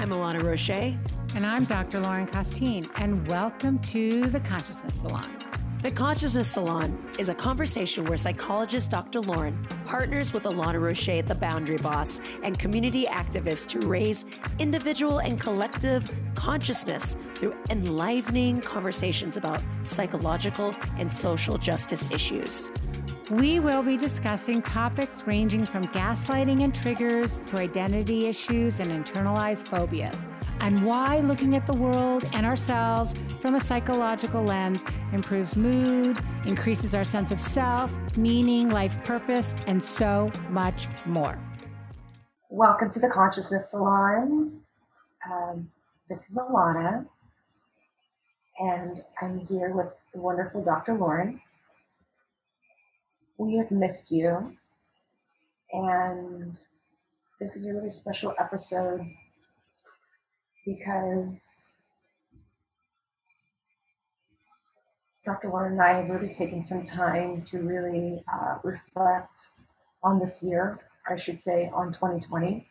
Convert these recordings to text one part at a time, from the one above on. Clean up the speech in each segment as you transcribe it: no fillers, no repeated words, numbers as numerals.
I'm Alana Roche. And I'm Dr. Lauren Costine, and welcome to the Consciousness Salon. The Consciousness Salon is a conversation where psychologist Dr. Lauren partners with Alana Roche, the Boundary Boss, and community activists to raise individual and collective consciousness through enlivening conversations about psychological and social justice issues. We will be discussing topics ranging from gaslighting and triggers to identity issues and internalized phobias, and why looking at the world and ourselves from a psychological lens improves mood, increases our sense of self, meaning, life purpose, and so much more. Welcome to the Consciousness Salon. This is Alana, and I'm here with the wonderful Dr. Lauren. We have missed you, and this is a really special episode because Dr. Lauren and I have really taken some time to really reflect on this year, I should say on 2020.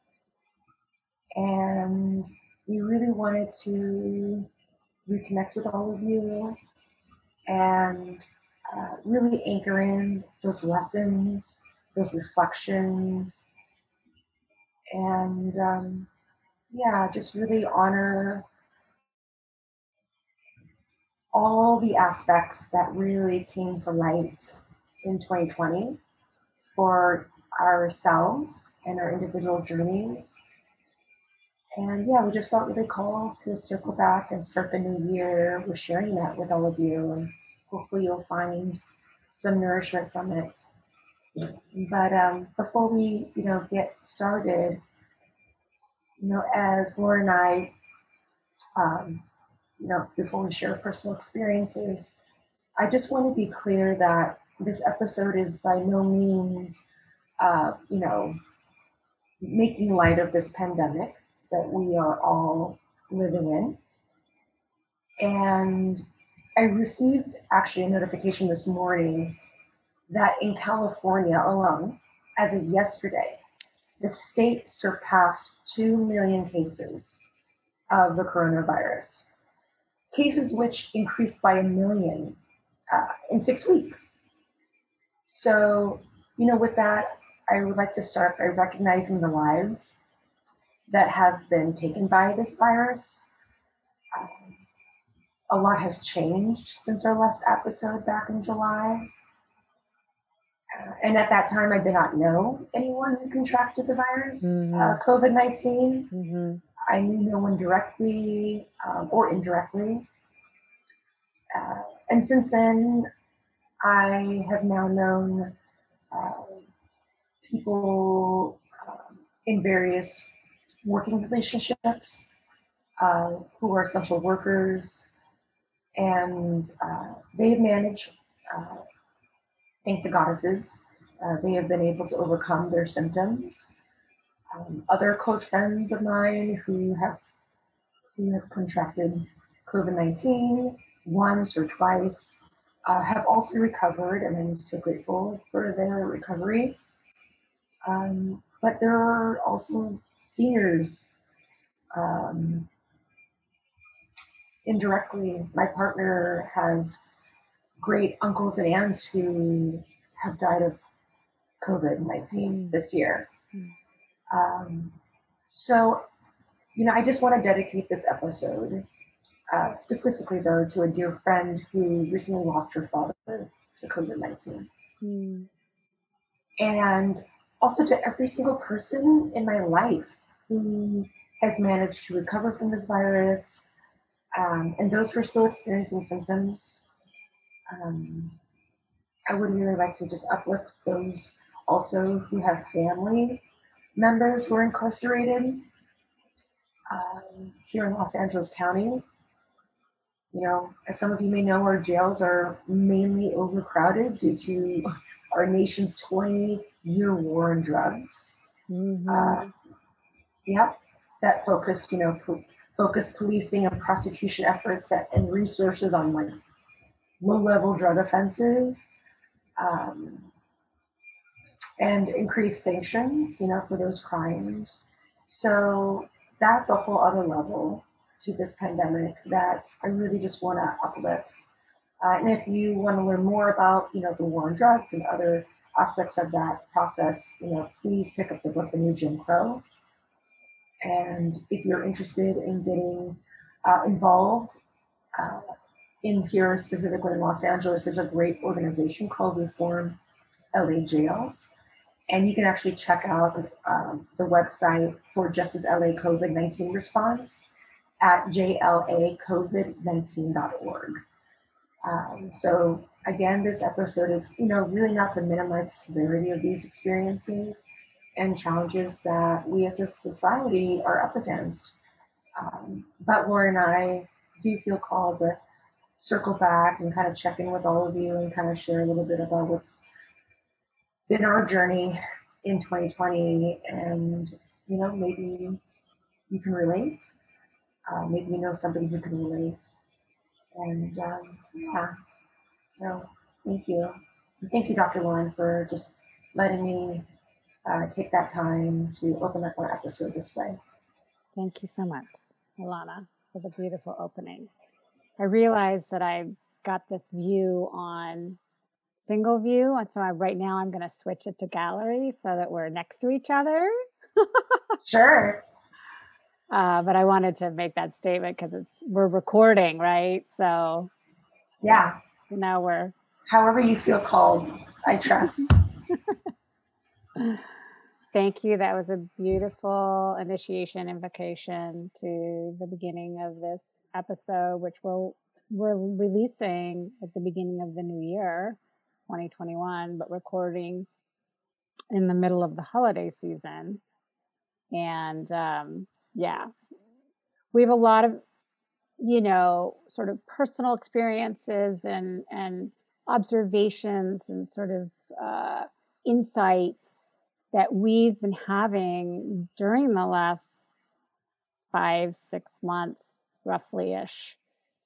And we really wanted to reconnect with all of you and really anchor in those lessons, those reflections, and just really honor all the aspects that really came to light in 2020 for ourselves and our individual journeys. And we just felt really called to circle back and start the new year with sharing that with all of you. And hopefully you'll find some nourishment from it. But before we, get started, as Lauren and I, before we share personal experiences, I just want to be clear that this episode is by no means, making light of this pandemic that we are all living in. And I received actually a notification this morning that in California alone, as of yesterday, the state surpassed 2 million cases of the coronavirus. Cases which increased by 1 million in 6 weeks. So, with that, I would like to start by recognizing the lives that have been taken by this virus. A lot has changed since our last episode back in July. And at that time, I did not know anyone who contracted the virus, COVID-19. Mm-hmm. I knew no one directly or indirectly. And since then, I have now known people in various working relationships who are social workers, and they've managed, thank the goddesses, they have been able to overcome their symptoms. Other close friends of mine who have contracted COVID-19 once or twice have also recovered, and I'm so grateful for their recovery. But there are also seniors. Indirectly, my partner has great uncles and aunts who have died of COVID-19 this year. So, I just want to dedicate this episode specifically, though, to a dear friend who recently lost her father to COVID-19. And also to every single person in my life who has managed to recover from this virus, and those who are still experiencing symptoms. I would really like to just uplift those also who have family members who are incarcerated here in Los Angeles County. As some of you may know, our jails are mainly overcrowded due to our nation's 20-year war on drugs. Mm-hmm. That focused, focused policing and prosecution efforts and resources on low-level drug offenses, and increased sanctions, for those crimes. So, that's a whole other level to this pandemic that I really just want to uplift. And if you want to learn more about, the war on drugs and other aspects of that process, please pick up the book, The New Jim Crow. And if you're interested in getting involved uh, in here, specifically in Los Angeles, there's a great organization called Reform LA Jails. And you can actually check out the website for Justice LA COVID-19 response at jlacovid19.org. So again, this episode is, really not to minimize the severity of these experiences and challenges that we as a society are up against. But Lauren and I do feel called to circle back and kind of check in with all of you and kind of share a little bit about what's been our journey in 2020. And, maybe you can relate. Maybe you know somebody who can relate. And yeah, so thank you. And thank you, Dr. Lauren, for just letting me take that time to open up our episode this way. Thank you so much, Ilana, for the beautiful opening. I realized that I got this view on single view, and so right now I'm going to switch it to gallery so that we're next to each other. Sure. But I wanted to make that statement because we're recording, right? So yeah, now we're however you feel called. I trust. Thank you. That was a beautiful initiation invocation to the beginning of this episode, which we're releasing at the beginning of the new year, 2021, but recording in the middle of the holiday season. And yeah, we have a lot of, sort of personal experiences and observations and sort of insights that we've been having during the last 5-6 months, roughly-ish.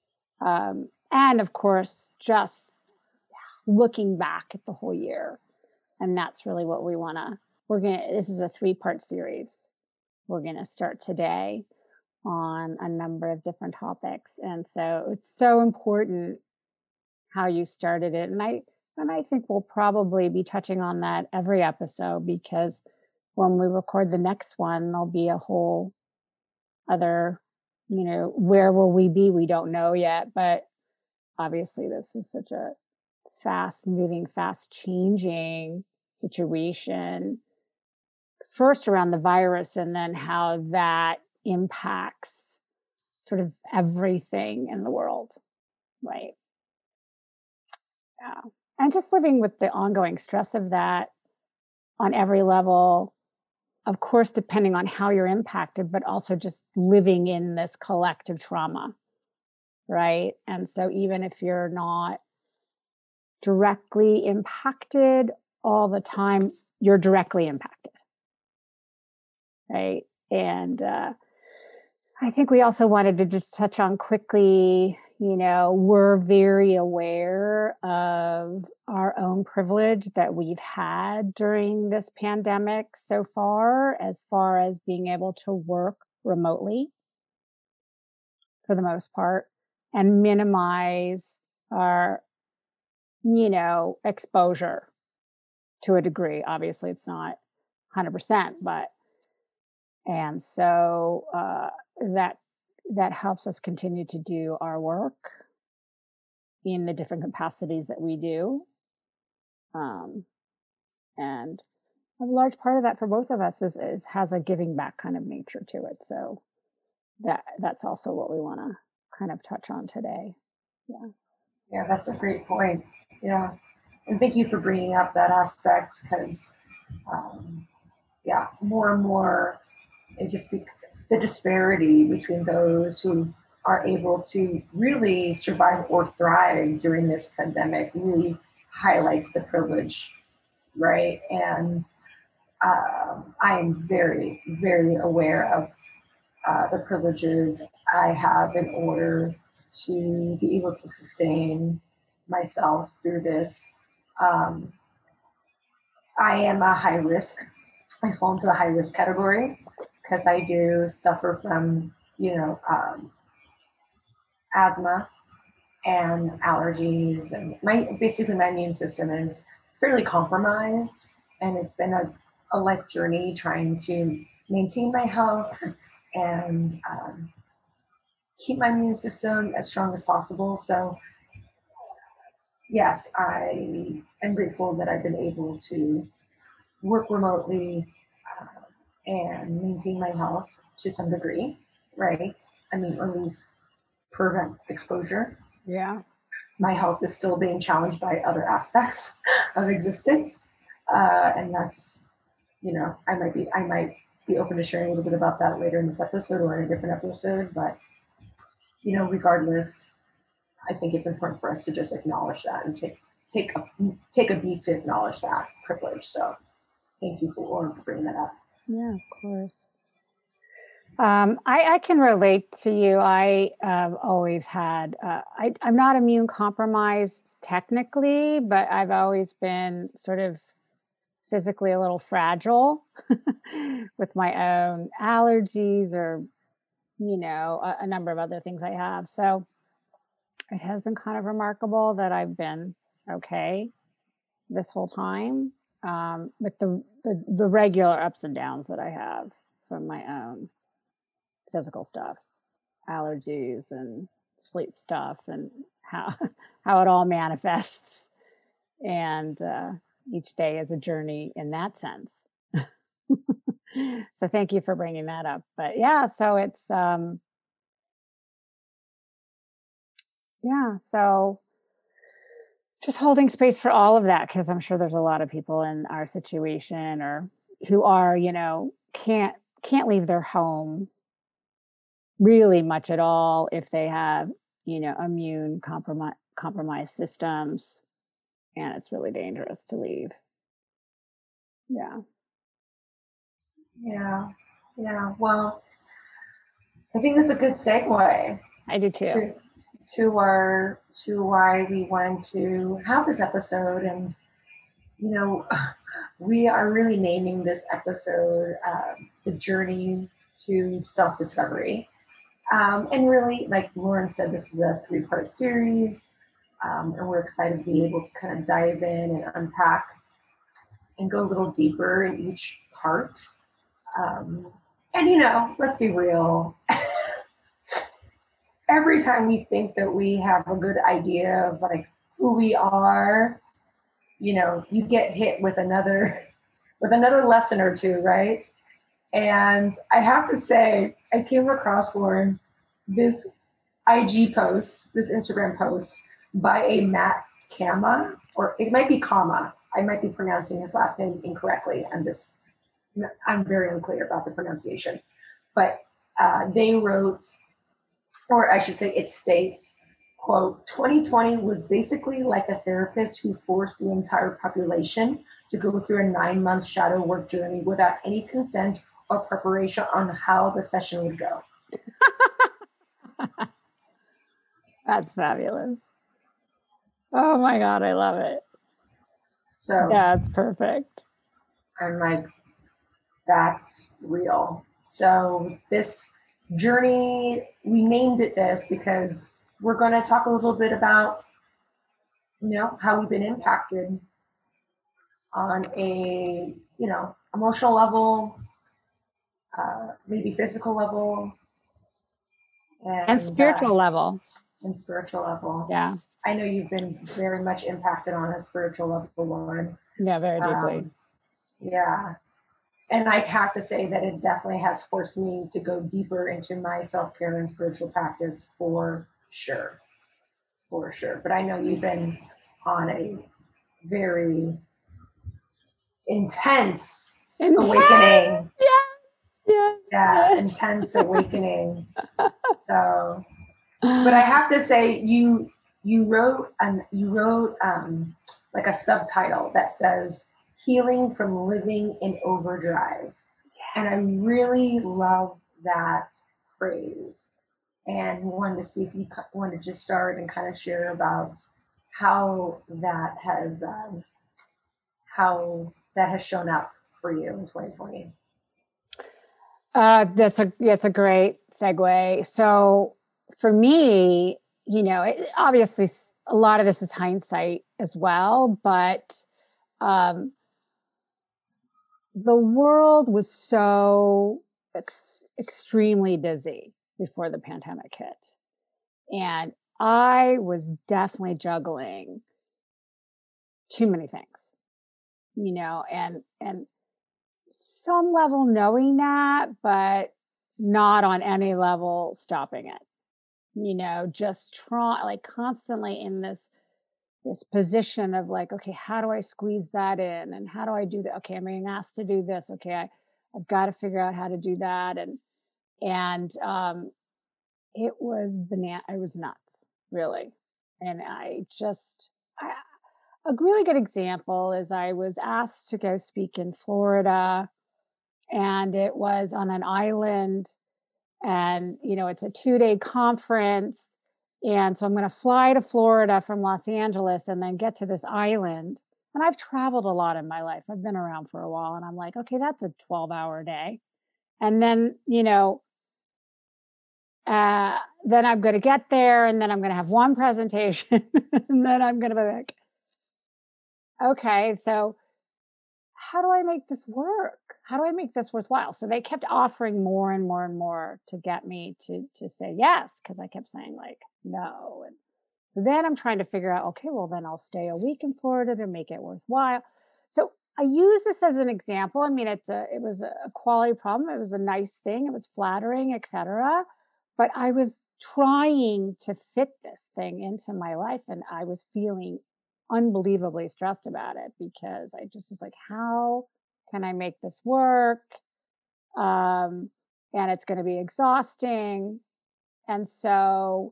And of course, just looking back at the whole year. And that's really what we want to, this is a 3-part series. We're going to start today on a number of different topics. And so it's so important how you started it. And I think we'll probably be touching on that every episode, because when we record the next one, there'll be a whole other, where will we be? We don't know yet, but obviously this is such a fast moving, fast changing situation. First around the virus, and then how that impacts sort of everything in the world, right? Yeah. And just living with the ongoing stress of that on every level, of course, depending on how you're impacted, but also just living in this collective trauma, right? And so even if you're not directly impacted all the time, you're directly impacted, right? And I think we also wanted to just touch on quickly, we're very aware of our own privilege that we've had during this pandemic so far as being able to work remotely for the most part and minimize our, exposure to a degree. Obviously, it's not 100%, and so that helps us continue to do our work in the different capacities that we do. And a large part of that for both of us is has a giving back kind of nature to it. So that's also what we want to kind of touch on today. Yeah, that's a great point. Yeah. And thank you for bringing up that aspect, because more and more it just the disparity between those who are able to really survive or thrive during this pandemic really highlights the privilege, right? And I am very, very aware of the privileges I have in order to be able to sustain myself through this. I am a high risk. I fall into the high risk category because I do suffer from, asthma and allergies, and my immune system is fairly compromised, and it's been a life journey trying to maintain my health and keep my immune system as strong as possible. So yes, I am grateful that I've been able to work remotely and maintain my health to some degree, right? I mean, or at least prevent exposure. Yeah. My health is still being challenged by other aspects of existence, and that's, I might be open to sharing a little bit about that later in this episode or in a different episode. But regardless, I think it's important for us to just acknowledge that and take a beat to acknowledge that privilege. So thank you for bringing that up. Yeah, of course. I can relate to you. I have always had, I'm not immune compromised technically, but I've always been sort of physically a little fragile with my own allergies or, a number of other things I have. So it has been kind of remarkable that I've been okay this whole time, with the regular ups and downs that I have from my own physical stuff, allergies and sleep stuff, and how how it all manifests. And each day is a journey in that sense. So thank you for bringing that up. But yeah, so it's so just holding space for all of that, because I'm sure there's a lot of people in our situation or who are, can't leave their home really much at all if they have, immune compromised systems, and it's really dangerous to leave. Yeah. Yeah. Well, I think that's a good segue. I do too. To why we wanted to have this episode, and we are really naming this episode "The Journey to Self-Discovery," and really, like Lauren said, this is a 3-part series, and we're excited to be able to kind of dive in and unpack and go a little deeper in each part. And let's be real. Every time we think that we have a good idea of like who we are, you get hit with another lesson or two, right? And I have to say, I came across, Lauren, this this Instagram post by a Matt Kama, or it might be Kama. I might be pronouncing his last name incorrectly. I'm very unclear about the pronunciation, but they wrote, or I should say it states, quote, 2020 was basically like a therapist who forced the entire population to go through a 9-month shadow work journey without any consent or preparation on how the session would go. That's fabulous. Oh my God, I love it. So that's perfect. I'm like, that's real. So this journey, we named it this because we're going to talk a little bit about, how we've been impacted on a, emotional level, maybe physical level, and spiritual level. And spiritual level. Yeah. I know you've been very much impacted on a spiritual level, Lauren. Yeah, very deeply. Yeah. And I have to say that it definitely has forced me to go deeper into my self-care and spiritual practice for sure. For sure. But I know you've been on a very intense awakening. Yeah, intense awakening. So, but I have to say, you wrote like a subtitle that says "Healing from Living in Overdrive," and I really love that phrase. And wanted to see if you want to just start and kind of share about how that has shown up for you in 2020. That's a great segue. So for me, obviously a lot of this is hindsight as well, but um, the world was so extremely busy before the pandemic hit. And I was definitely juggling too many things, and some level knowing that, but not on any level stopping it. Just try like constantly in this position of like, okay, how do I squeeze that in? And how do I do that? Okay, I'm being asked to do this. Okay, I've got to figure out how to do that. And it was it was nuts, really. And a really good example is I was asked to go speak in Florida, and it was on an island, and it's a 2-day conference. And so I'm going to fly to Florida from Los Angeles and then get to this island. And I've traveled a lot in my life. I've been around for a while, and I'm like, okay, that's a 12-hour day. And then, then I'm going to get there, and then I'm going to have one presentation, and then I'm going to be like, okay, so how do I make this work? How do I make this worthwhile? So they kept offering more and more and more to get me to say yes, because I kept saying like no. And so then I'm trying to figure out, okay, well then I'll stay a week in Florida to make it worthwhile. So I use this as an example. I mean, it was a quality problem. It was a nice thing. It was flattering, etc. But I was trying to fit this thing into my life, and I was feeling unbelievably stressed about it because I just was like, how can I make this work? And it's going to be exhausting. And so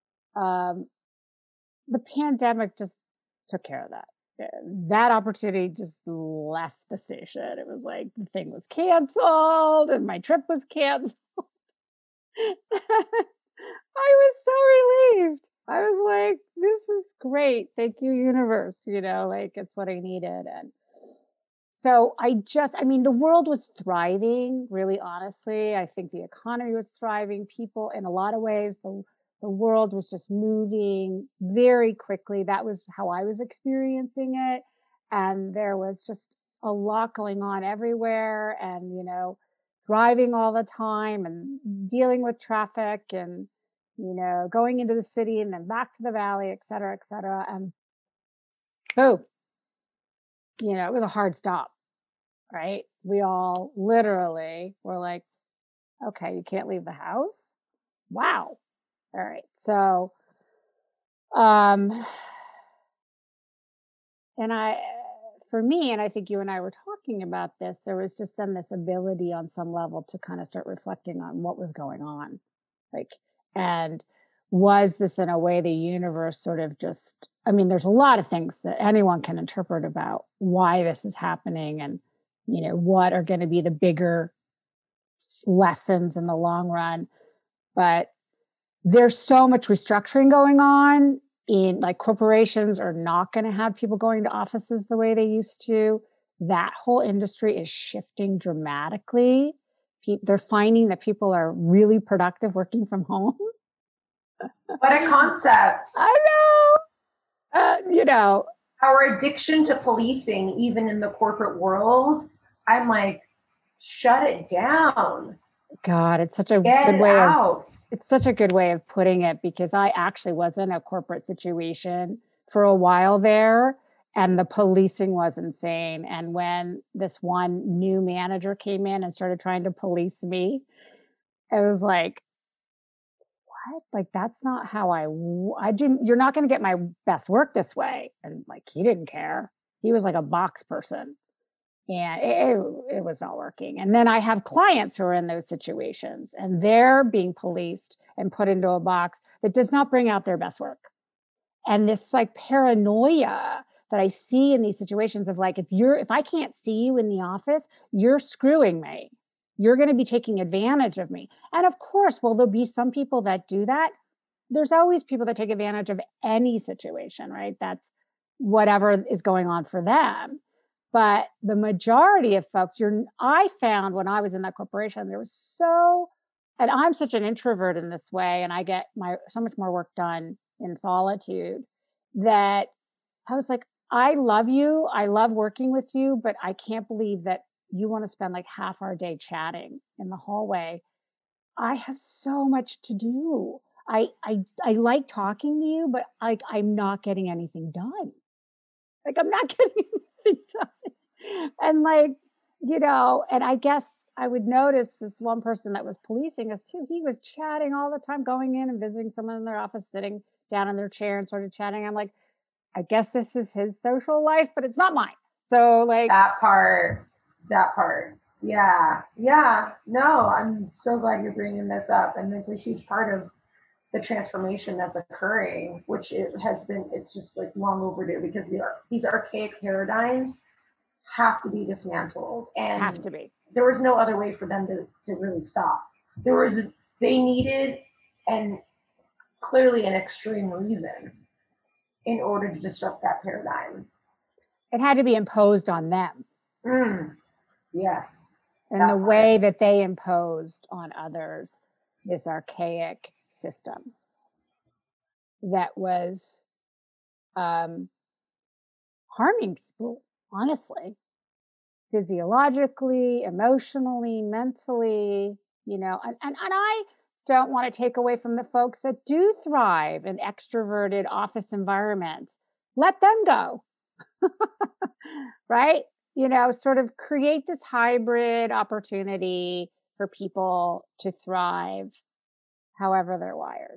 the pandemic just took care of that. That opportunity just left the station. It was like the thing was canceled and my trip was canceled. I was so relieved. I was like, this is great. Thank you, universe. Like it's what I needed. And so I mean, the world was thriving, really honestly. I think the economy was thriving. People, in a lot of ways, the world was just moving very quickly. That was how I was experiencing it. And there was just a lot going on everywhere, and, driving all the time and dealing with traffic and, going into the city and then back to the valley, et cetera, et cetera. And boom, it was a hard stop, right? We all literally were like, okay, you can't leave the house. Wow. All right. So, and for me, and I think you and I were talking about this, there was just then this ability on some level to kind of start reflecting on what was going on. Like, and was this in a way the universe sort of just, I mean, there's a lot of things that anyone can interpret about why this is happening and, what are going to be the bigger lessons in the long run. But there's so much restructuring going on in like corporations are not going to have people going to offices the way they used to. That whole industry is shifting dramatically. They're finding that people are really productive working from home. What a concept. I know. Our addiction to policing, even in the corporate world, I'm like, shut it down. God, it's such a good way it's such a good way of putting it, because I actually was in a corporate situation for a while there, and the policing was insane. And when this one new manager came in and started trying to police me, I was like, what? Like, that's not how you're not going to get my best work this way. And like, he didn't care. He was like a box person. And it was not working. And then I have clients who are in those situations, and they're being policed and put into a box that does not bring out their best work. And this like paranoia that I see in these situations of like, if I can't see you in the office, you're screwing me. You're going to be taking advantage of me. And of course, well, there'll be some people that do that. There's always people that take advantage of any situation, right? That's whatever is going on for them. But the majority of folks, I found when I was in that corporation, there was and I'm such an introvert in this way, and I get so much more work done in solitude, that I was like, I love you. I love working with you, but I can't believe that you want to spend like half our day chatting in the hallway. I have so much to do. I like talking to you, but I'm not getting anything done. Like I'm not getting anything done. And like, and I guess I would notice this one person that was policing us too. He was chatting all the time, going in and visiting someone in their office, sitting down in their chair and sort of chatting. I'm like, I guess this is his social life, but it's not mine. So like that part. Yeah. No, I'm so glad you're bringing this up. And it's a huge part of the transformation that's occurring, which it's just like long overdue, because these archaic paradigms have to be dismantled. And have to be. There was no other way for them to really stop. They needed, and clearly an extreme reason, in order to disrupt that paradigm. It had to be imposed on them. Yes. And the way that they imposed on others this archaic system that was harming people, honestly, physiologically, emotionally, mentally, and I don't want to take away from the folks that do thrive in extroverted office environments. Let them go. Right? Sort of create this hybrid opportunity for people to thrive however they're wired.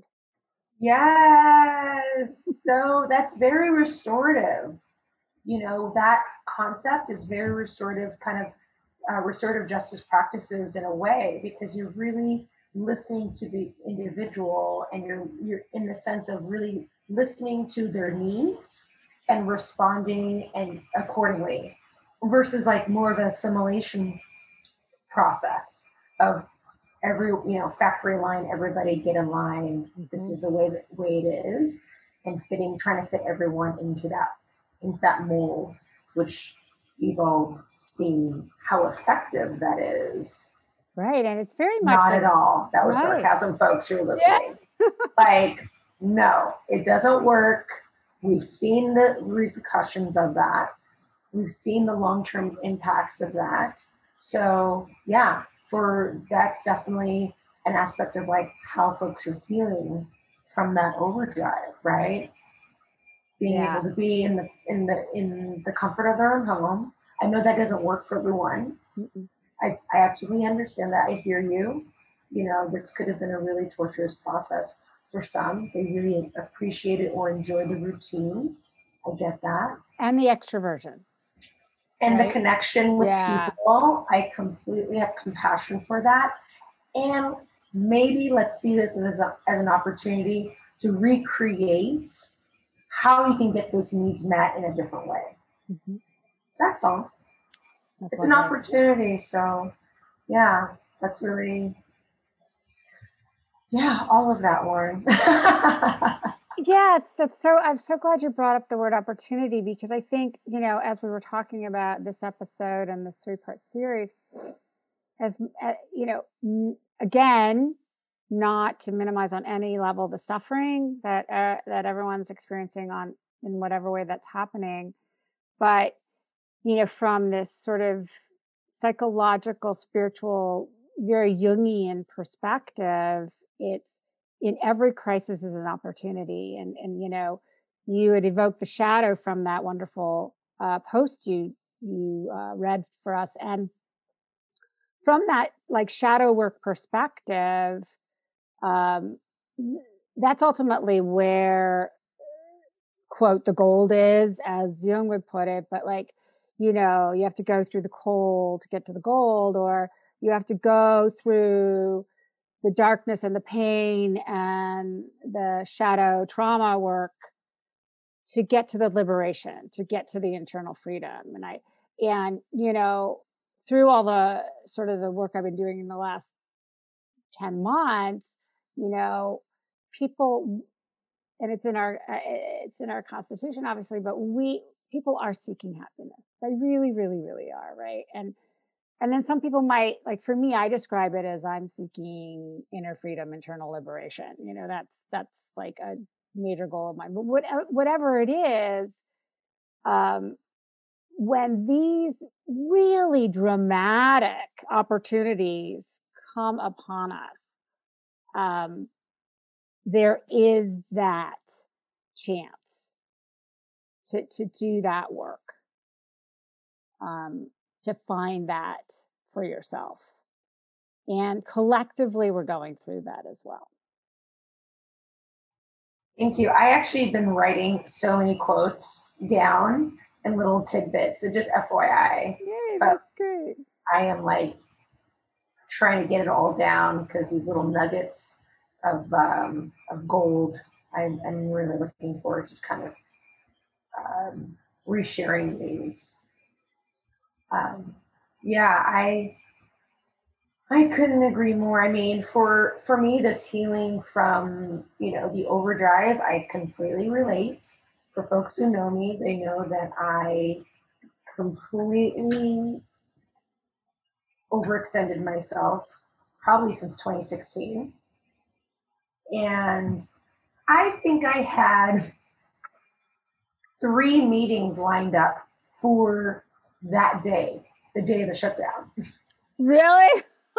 Yes. So that's very restorative. That concept is very restorative, kind of restorative justice practices in a way, because you're really listening to the individual, and you're in the sense of really listening to their needs and responding and accordingly, versus like more of an assimilation process of factory line, everybody get in line. Mm-hmm. This is the way it is, and trying to fit everyone into that mold, which we've all seen how effective that is. Right. And it's very much not at all. That was sarcasm, folks who are listening. Yeah. Like, no, it doesn't work. We've seen the repercussions of that. We've seen the long-term impacts of that. So yeah, that's definitely an aspect of like how folks are healing from that overdrive, right? Being able to be in the comfort of their own home. I know that doesn't work for everyone. I absolutely understand that. I hear you. This could have been a really torturous process for some. They really appreciate it or enjoy the routine. I get that. And the extroversion. And the connection with people. I completely have compassion for that. And maybe let's see this as an opportunity to recreate how you can get those needs met in a different way. Mm-hmm. That's all. It's an opportunity. So yeah, that's really, all of that, Lauren. Yeah, I'm so glad you brought up the word opportunity, because I think, as we were talking about this episode and this 3-part series, as again, not to minimize on any level the suffering that everyone's experiencing in whatever way that's happening, but from this sort of psychological, spiritual, very Jungian perspective, it's in every crisis is an opportunity. And you had evoked the shadow from that wonderful post you read for us. And from that like shadow work perspective, that's ultimately where, quote, the gold is, as Jung would put it. But like, you have to go through the coal to get to the gold, or you have to go through the darkness and the pain and the shadow trauma work to get to the liberation, to get to the internal freedom. And through all the sort of the work I've been doing in the last 10 months, people, and it's in our constitution, obviously, but people are seeking happiness. They really, really, really are, right? And then some people might, like for me, I describe it as I'm seeking inner freedom, internal liberation. That's like a major goal of mine. But whatever it is, um, when these really dramatic opportunities come upon us, there is that chance to do that work, to find that for yourself. And collectively, we're going through that as well. Thank you. I actually have been writing so many quotes down and little tidbits. So just FYI. Yay, that's great. I am like trying to get it all down because these little nuggets of gold, I'm really looking forward to kind of resharing these. I couldn't agree more. I mean, for me, this healing from, the overdrive, I completely relate. For folks who know me, they know that I completely overextended myself probably since 2016. And I think I had 3 meetings lined up for that day, the day of the shutdown. Really?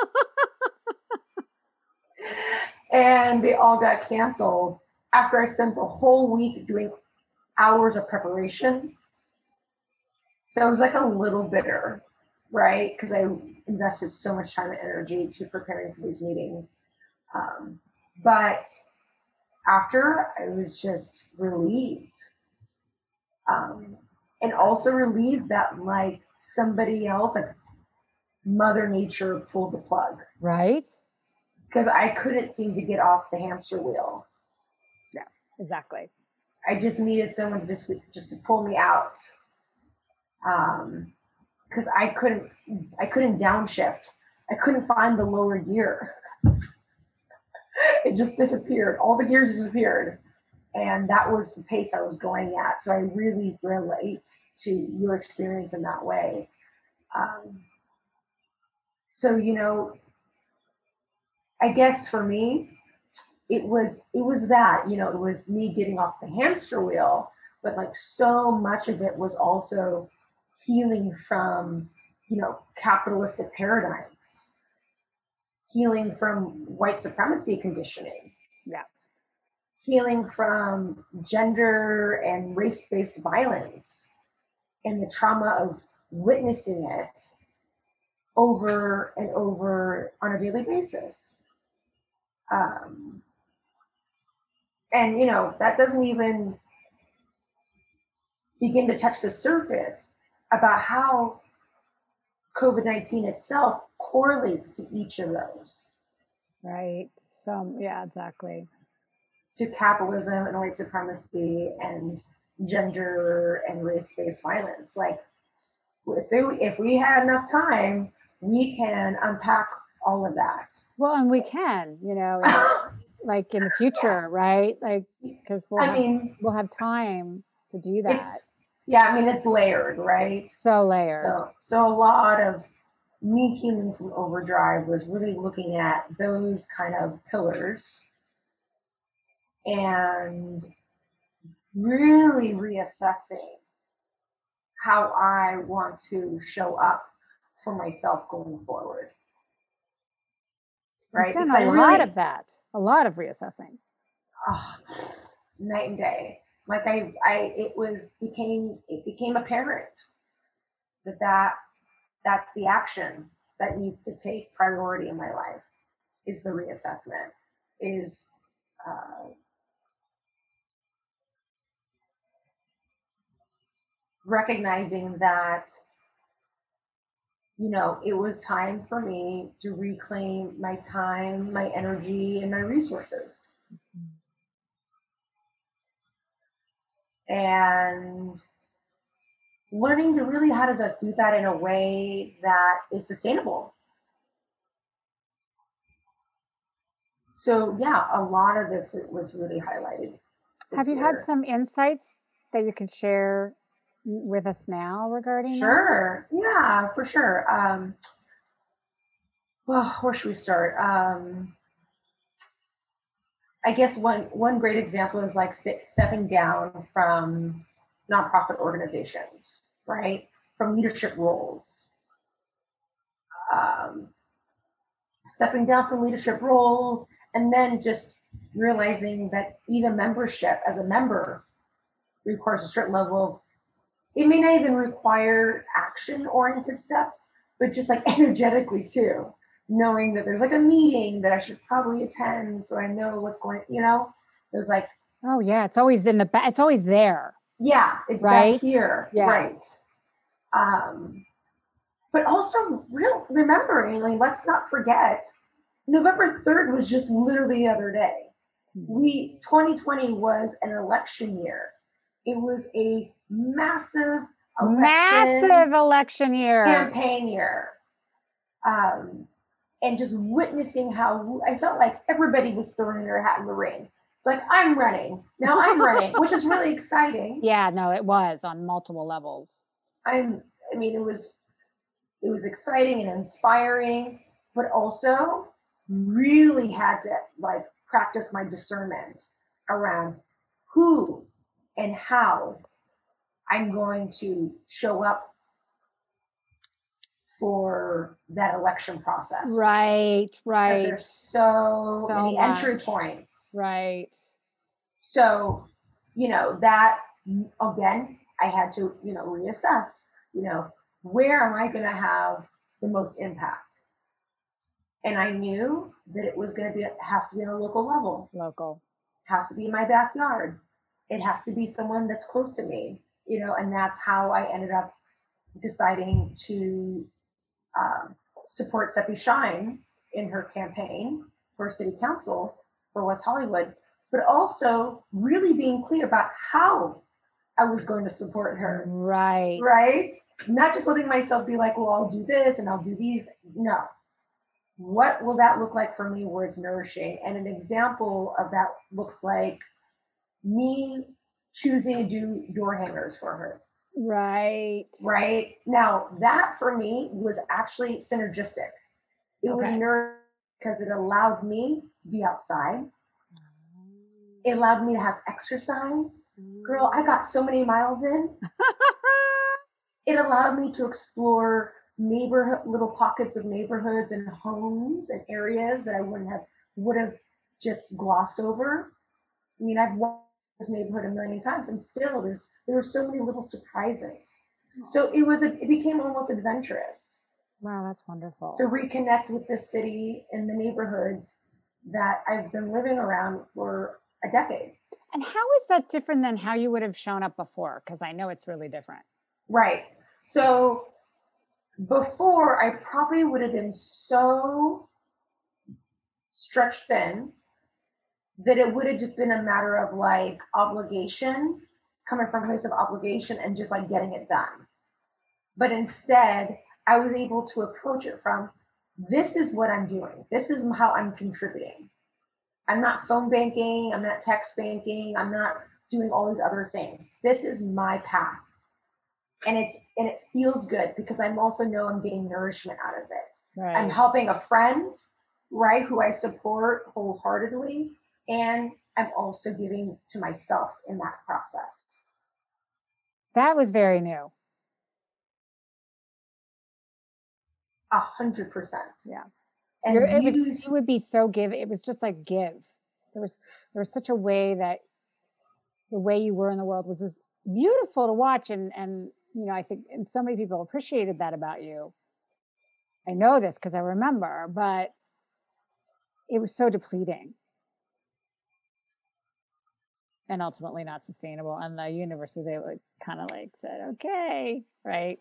And they all got canceled after I spent the whole week doing hours of preparation. So it was like a little bitter, right? Because I invested so much time and energy to preparing for these meetings. But after, I was just relieved. And also relieved that like somebody else, like Mother Nature, pulled the plug. Right. Because I couldn't seem to get off the hamster wheel. Yeah, exactly. I just needed someone to just to pull me out. Because I couldn't downshift. I couldn't find the lower gear. It just disappeared. All the gears disappeared. And that was the pace I was going at. So I really relate to your experience in that way. So, I guess for me, it was that, it was me getting off the hamster wheel, but like so much of it was also healing from, capitalistic paradigms, healing from white supremacy conditioning. Yeah. Healing from gender and race-based violence and the trauma of witnessing it over and over on a daily basis. And, that doesn't even begin to touch the surface about how COVID-19 itself correlates to each of those. Right. Yeah, exactly. To capitalism and white supremacy and gender and race-based violence. Like, if we had enough time, we can unpack all of that. Well, and we can, like in the future, right? Like, because we'll have time to do that. It's layered, right? So layered. So a lot of me healing from overdrive was really looking at those kind of pillars and really reassessing how I want to show up for myself going forward. Right? You've done a lot of that, a lot of reassessing. Night and day. Like it became apparent that's the action that needs to take priority in my life, is the reassessment, is recognizing that, it was time for me to reclaim my time, my energy, and my resources. And learning to really how to do that in a way that is sustainable. So yeah, a lot of this was really highlighted. Have you had some insights that you could share with us now regarding that? Sure. Yeah, for sure. Well, where should we start? I guess one great example is like stepping down from nonprofit organizations, right? From leadership roles. Um, Stepping down from leadership roles, and then just realizing that even membership as a member requires a certain level of, it may not even require action oriented steps, but just like energetically too, knowing that there's like a meeting that I should probably attend so I know what's going, there's like, oh yeah, it's always in the back, it's always there. Yeah, it's right? Back here. Yeah. Right. But also remembering, like, let's not forget, November 3rd was just literally the other day. 2020 was an election year. It was a massive election year, campaign year. And just witnessing how I felt like everybody was throwing their hat in the ring. It's like, I'm running. Now I'm running, which is really exciting. Yeah, no, it was on multiple levels. It was exciting and inspiring, but also really had to like practice my discernment around who and how I'm going to show up for that election process. Right. Because there's so many much entry points. Right. So, that again, I had to, reassess, where am I going to have the most impact? And I knew that it was going to be, it has to be on a local level. Local. It has to be in my backyard. It has to be someone that's close to me, and that's how I ended up deciding to support Seppi Shine in her campaign for city council for West Hollywood, but also really being clear about how I was going to support her. Right. Right? Not just letting myself be like, well, I'll do this and I'll do these. No. What will that look like for me where it's nourishing? And an example of that looks like me choosing to do door hangers for her. Right. Right. Now, that for me was actually synergistic. It was nourishing because it allowed me to be outside. It allowed me to have exercise. Girl, I got so many miles in. It allowed me to explore little pockets of neighborhoods and homes and areas that I would have just glossed over. I mean, I've walked this neighborhood a million times, and still there were so many little surprises. So it became almost adventurous. Wow, that's wonderful. To reconnect with the city and the neighborhoods that I've been living around for a decade. And how is that different than how you would have shown up before? Because I know it's really different. Right. So before, I probably would have been so stretched thin that it would have just been a matter of like obligation, coming from a place of obligation and just like getting it done. But instead, I was able to approach it from, this is what I'm doing. This is how I'm contributing. I'm not phone banking. I'm not text banking. I'm not doing all these other things. This is my path. And it feels good because I'm also know I'm getting nourishment out of it. Right. I'm helping a friend, right, who I support wholeheartedly. And I'm also giving to myself in that process. That was very new. 100%. Yeah. And you would be so give. It was just like give. There was such a way that the way you were in the world was just beautiful to watch. And I think and so many people appreciated that about you. I know this because I remember, but it was so depleting. And ultimately not sustainable. And the universe was able to kind of like said, okay, right?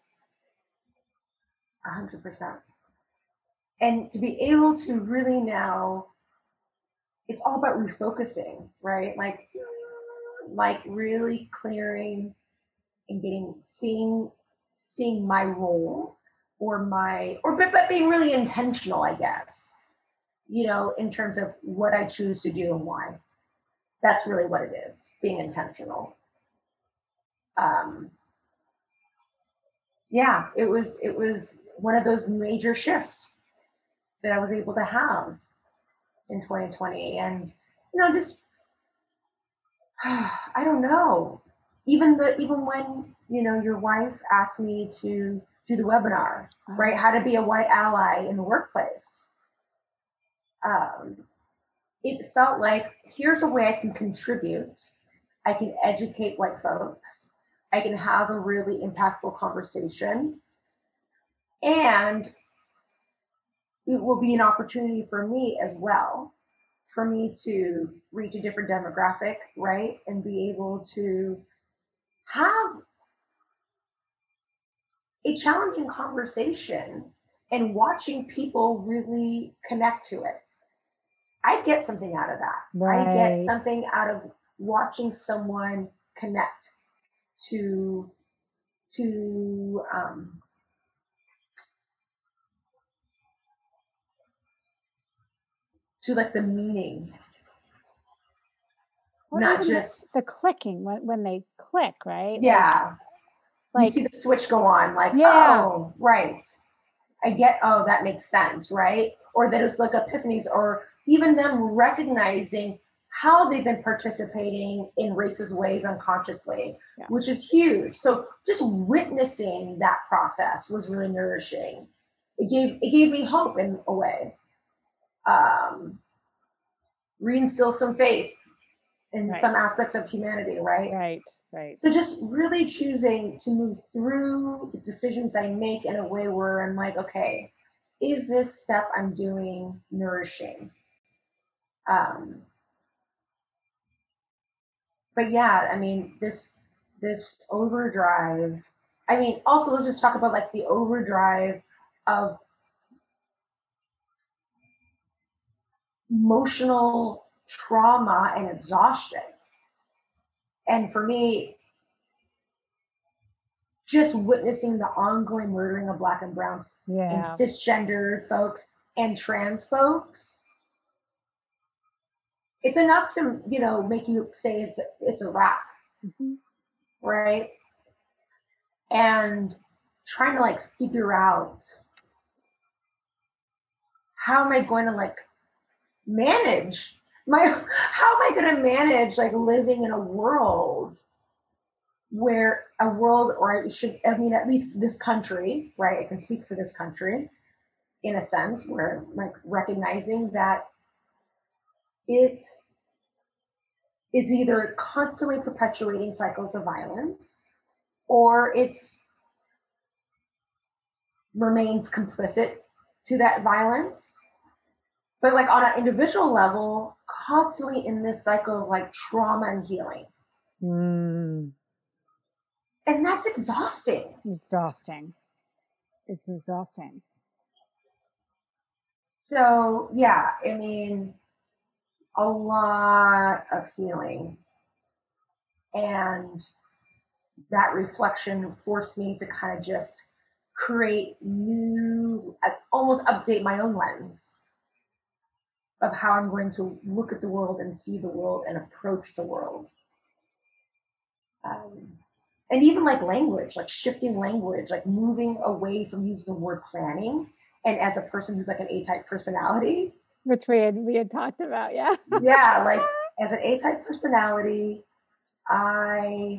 100%. And to be able to really now, it's all about refocusing, right? Like really clearing and seeing my role but being really intentional, I guess, in terms of what I choose to do and why. That's really what it is, being intentional. yeah, it was one of those major shifts that I was able to have in 2020. And just I don't know. Even when your wife asked me to do the webinar, right? How to be a white ally in the workplace. It felt like, here's a way I can contribute. I can educate white folks. I can have a really impactful conversation. And it will be an opportunity for me as well, for me to reach a different demographic, right? And be able to have a challenging conversation and watching people really connect to it. I get something out of that. Right. I get something out of watching someone connect to like the meaning, not just the clicking when they click, right? Yeah. Like you see the switch go on, like, yeah. Oh, right. I get, oh, that makes sense, right? Or that it's like epiphanies, or even them recognizing how they've been participating in racist ways unconsciously, which is huge. So just witnessing that process was really nourishing. It gave me hope in a way. Reinstill some faith in some aspects of humanity, right? Right. So just really choosing to move through the decisions I make in a way where I'm like, okay, is this step I'm doing nourishing? But yeah, I mean, this overdrive. I mean, also let's just talk about like the overdrive of emotional trauma and exhaustion. And for me, just witnessing the ongoing murdering of Black and brown and cisgendered folks and trans folks, it's enough to make you say it's a wrap, right? And trying to like figure out, how am I going to like manage how am I going to manage like living in a world or at least this country, right? I can speak for this country in a sense, where like recognizing that it's either constantly perpetuating cycles of violence, or it's remains complicit to that violence, but like on an individual level, constantly in this cycle of like trauma and healing. And that's exhausting. It's exhausting. So yeah, I mean, a lot of healing, and that reflection forced me to kind of just create almost update my own lens of how I'm going to look at the world and see the world and approach the world. And even like language, like shifting language, like moving away from using the word planning. And as a person who's like an A-type personality, which we had talked about, yeah, like as an A-type personality, I'm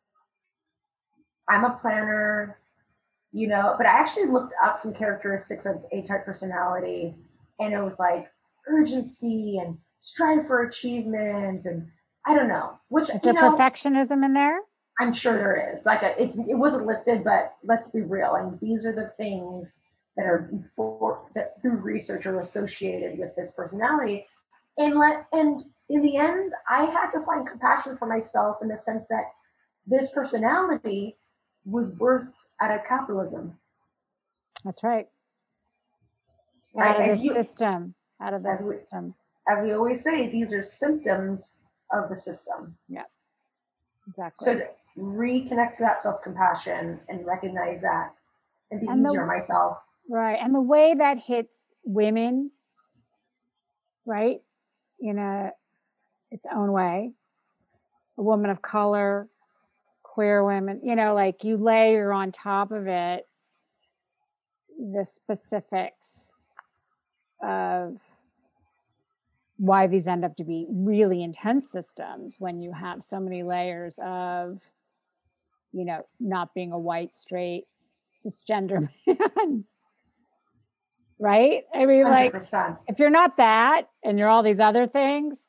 a planner, but I actually looked up some characteristics of A-type personality, and it was like urgency and strive for achievement, and I don't know, which is there perfectionism in there? I'm sure there is. Like it wasn't listed, but let's be real. And these are the things that are that through research are associated with this personality. And in the end, I had to find compassion for myself in the sense that this personality was birthed out of capitalism. That's right. Out of the system. As we always say, these are symptoms of the system. Yeah. Exactly. So to reconnect to that self-compassion and recognize that and be easier on myself. Right. And the way that hits women, right, in its own way, a woman of color, queer women, you know, like you layer on top of it the specifics of why these end up to be really intense systems when you have so many layers of, you know, not being a white, straight, cisgender man. Right? I mean, 100%. like, if you're not that and you're all these other things,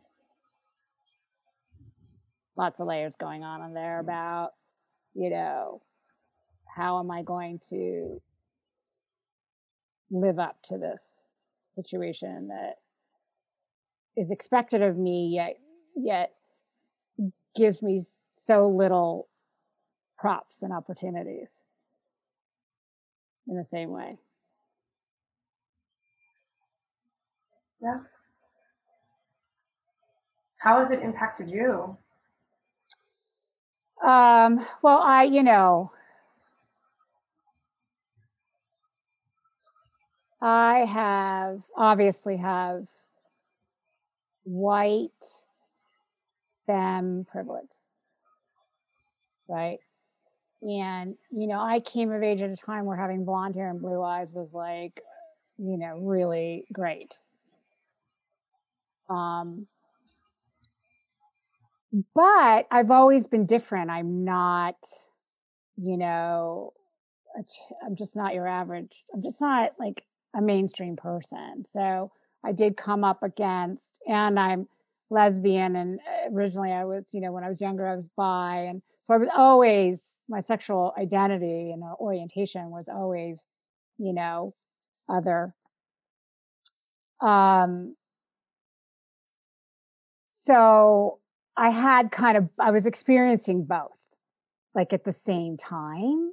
lots of layers going on in there about, you know, how am I going to live up to this situation that is expected of me, yet gives me so little props and opportunities in the same way. Yeah. How has it impacted you? Well, you know, I obviously have white femme privilege, right? And, you know, I came of age at a time where having blonde hair and blue eyes was like, you know, really great. But I've always been different. I'm not, you know, I'm just not your average. I'm just not like a mainstream person. So I did come up against, and I'm lesbian. And originally I was, you know, when I was younger, I was bi. And so I was always, my sexual identity and orientation was always, you know, other. So I was experiencing both, like at the same time.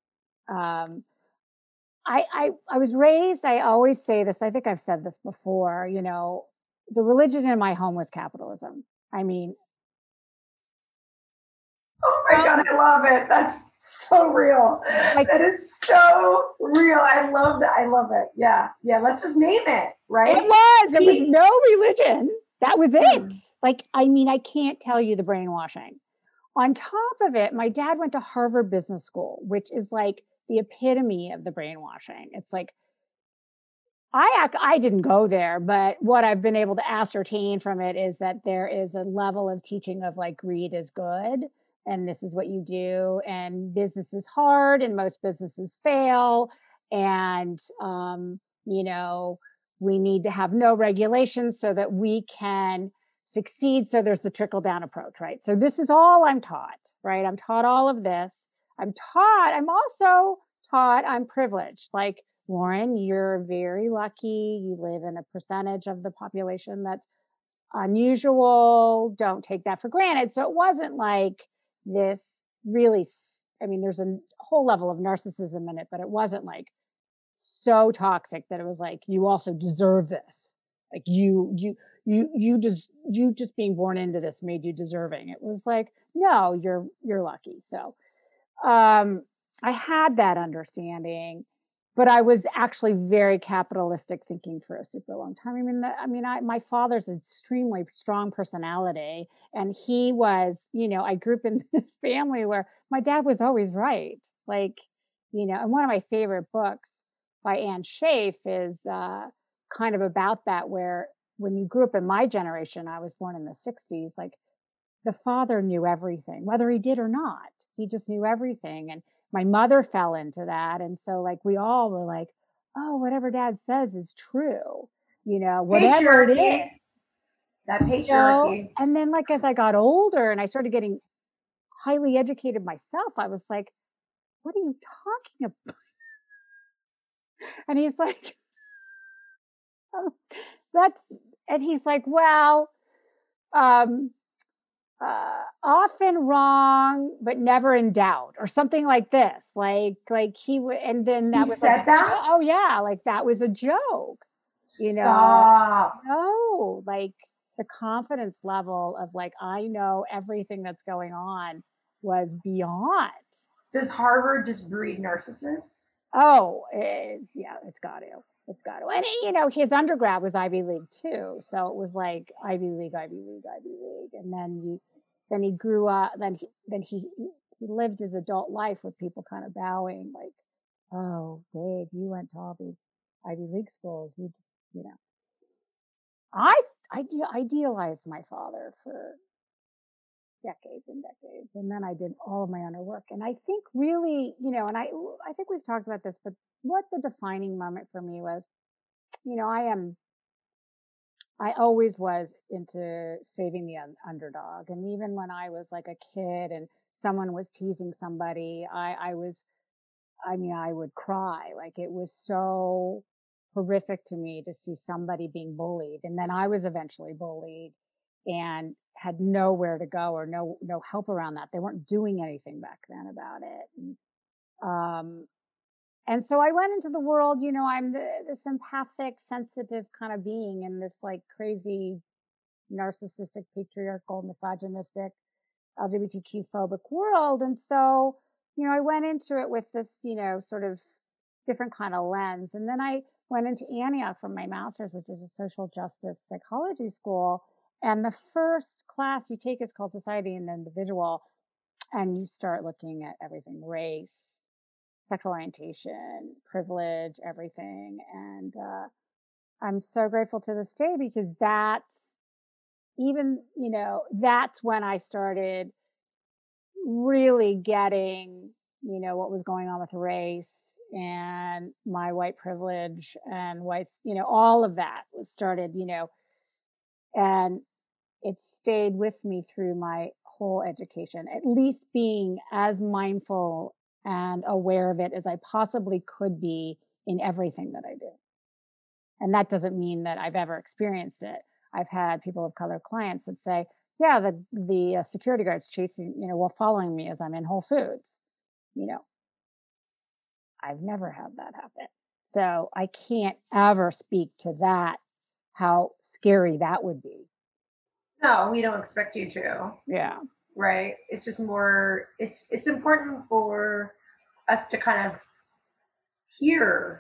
I was raised, I always say this, I think I've said this before, you know, the religion in my home was capitalism. I mean, oh my God, I love it. That's so real. Like, that is so real. I love that. I love it. Yeah. Yeah. Let's just name it, right? There was no religion. That was it. Like, I mean, I can't tell you the brainwashing. On top of it, my dad went to Harvard Business School, which is like the epitome of the brainwashing. It's like, I didn't go there, but what I've been able to ascertain from it is that there is a level of teaching of like greed is good and this is what you do and business is hard and most businesses fail and you know, we need to have no regulations so that we can succeed. So there's the trickle down approach, right? So this is all I'm taught, right? I'm taught all of this. I'm also taught I'm privileged. Like, Lauren, you're very lucky. You live in a percentage of the population that's unusual. Don't take that for granted. So it wasn't like this really, I mean, there's a whole level of narcissism in it, but it wasn't like so toxic that it was like, you also deserve this. Like you just being born into this made you deserving. It was like, no, you're lucky. So, I had that understanding, but I was actually very capitalistic thinking for a super long time. My father's an extremely strong personality, and he was, you know, I grew up in this family where my dad was always right. Like, you know, and one of my favorite books by Anne Schaaf is kind of about that, where when you grew up in my generation, I was born in the 60s, like the father knew everything, whether he did or not. He just knew everything. And my mother fell into that. And so like we all were like, oh, whatever dad says is true, you know, whatever it is. That patriarchy. So, and then like as I got older and I started getting highly educated myself, I was like, what are you talking about? And he's like, oh, and he's like, well, often wrong, but never in doubt, or something like this. Like he would, and then that was said like, that? oh yeah, like that was a joke. You know, Stop. no, like the confidence level of like, I know everything that's going on was beyond. Does Harvard just breed narcissists? Oh, yeah, it's got to. It's got to. And, you know, his undergrad was Ivy League too. So it was like Ivy League. And then he grew up, then he he lived his adult life with people kind of bowing, like, oh, Dave, you went to all these Ivy League schools. You just, you know, I idealized my father for decades and decades. And then I did all of my inner work. And I think really, you know, and I think we've talked about this, but what the defining moment for me was, you know, I always was into saving the underdog. And even when I was like a kid and someone was teasing somebody, I would cry. Like, it was so horrific to me to see somebody being bullied. And then I was eventually bullied and had nowhere to go or no help around that. They weren't doing anything back then about it. And so I went into the world, you know, I'm this empathic, sensitive kind of being in this like crazy, narcissistic, patriarchal, misogynistic, LGBTQ phobic world. And so, you know, I went into it with this, you know, sort of different kind of lens. And then I went into Antioch for my master's, which is a social justice psychology school. And the first class you take is called Society and Individual. And you start looking at everything, race, sexual orientation, privilege, everything. And I'm so grateful to this day because that's even, you know, that's when I started really getting, you know, what was going on with race and my white privilege and white, you know, all of that was started, you know, and it stayed with me through my whole education, at least being as mindful and aware of it as I possibly could be in everything that I do. And that doesn't mean that I've ever experienced it. I've had people of color clients that say, yeah, the security guards chasing, you know, well, following me as I'm in Whole Foods. You know, I've never had that happen. So I can't ever speak to that, how scary that would be. No, we don't expect you to. Yeah. Right. It's just more, it's important for us to kind of hear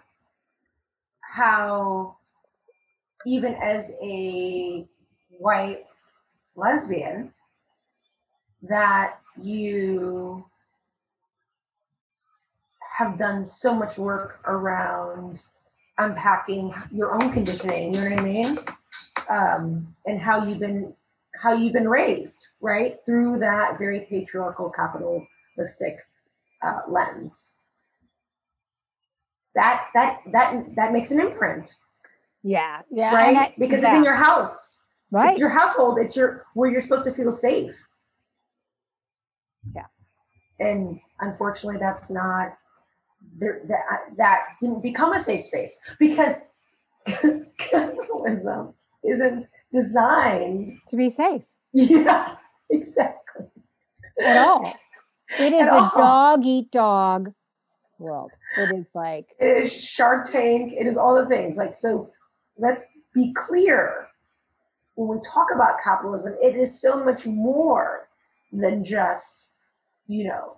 how, even as a white lesbian, that you have done so much work around unpacking your own conditioning, you know what I mean? And how you've been raised, right? Through that very patriarchal, capitalistic lens. That makes an imprint. Yeah. Right? Because it's in your house. Right. It's your household. It's where you're supposed to feel safe. Yeah. And unfortunately, that's not that didn't become a safe space because capitalism isn't designed to be safe. Yeah, exactly. At all. It is a dog eat dog world. It is like, it is Shark Tank. It is all the things. Like, so let's be clear. When we talk about capitalism, it is so much more than just, you know,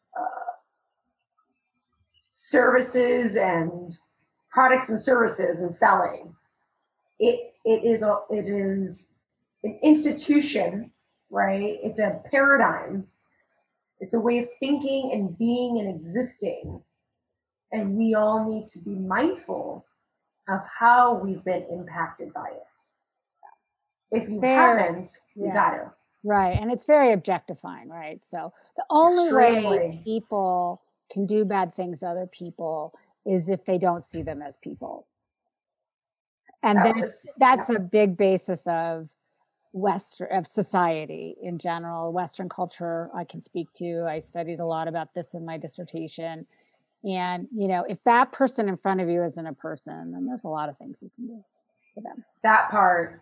services and products and services and selling. It is an institution, right? It's a paradigm. It's a way of thinking and being and existing. And we all need to be mindful of how we've been impacted by it. If you haven't, you got to. Right. And it's very objectifying, right? So the only way people can do bad things to other people is if they don't see them as people. And that's a big basis of society in general, Western culture I can speak to. I studied a lot about this in my dissertation. And, you know, if that person in front of you isn't a person, then there's a lot of things you can do for them. That part,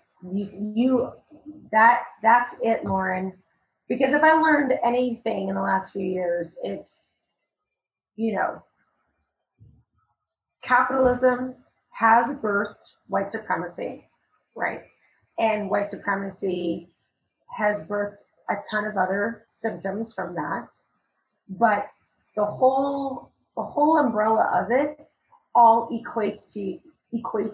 that's it, Lauren. Because if I learned anything in the last few years, it's, you know, capitalism has birthed white supremacy, right? And white supremacy has birthed a ton of other symptoms from that. But the whole umbrella of it all equates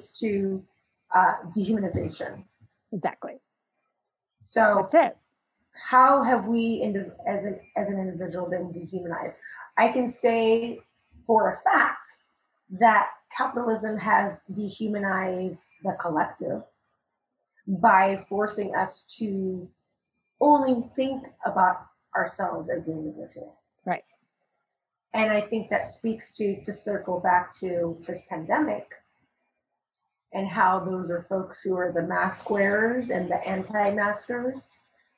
to dehumanization. Exactly. So that's it. how have we, as an individual, been dehumanized? I can say for a fact that capitalism has dehumanized the collective by forcing us to only think about ourselves as an individual. Right. And I think that speaks to circle back to this pandemic and how those are folks who are the mask wearers and the anti-maskers.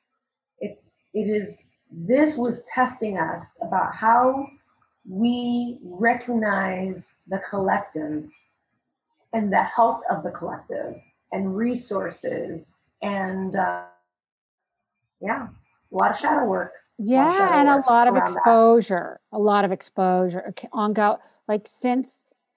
This was testing us about how we recognize the collective and the health of the collective and resources and a lot of shadow work. Yeah, and a lot of exposure, ongoing, like since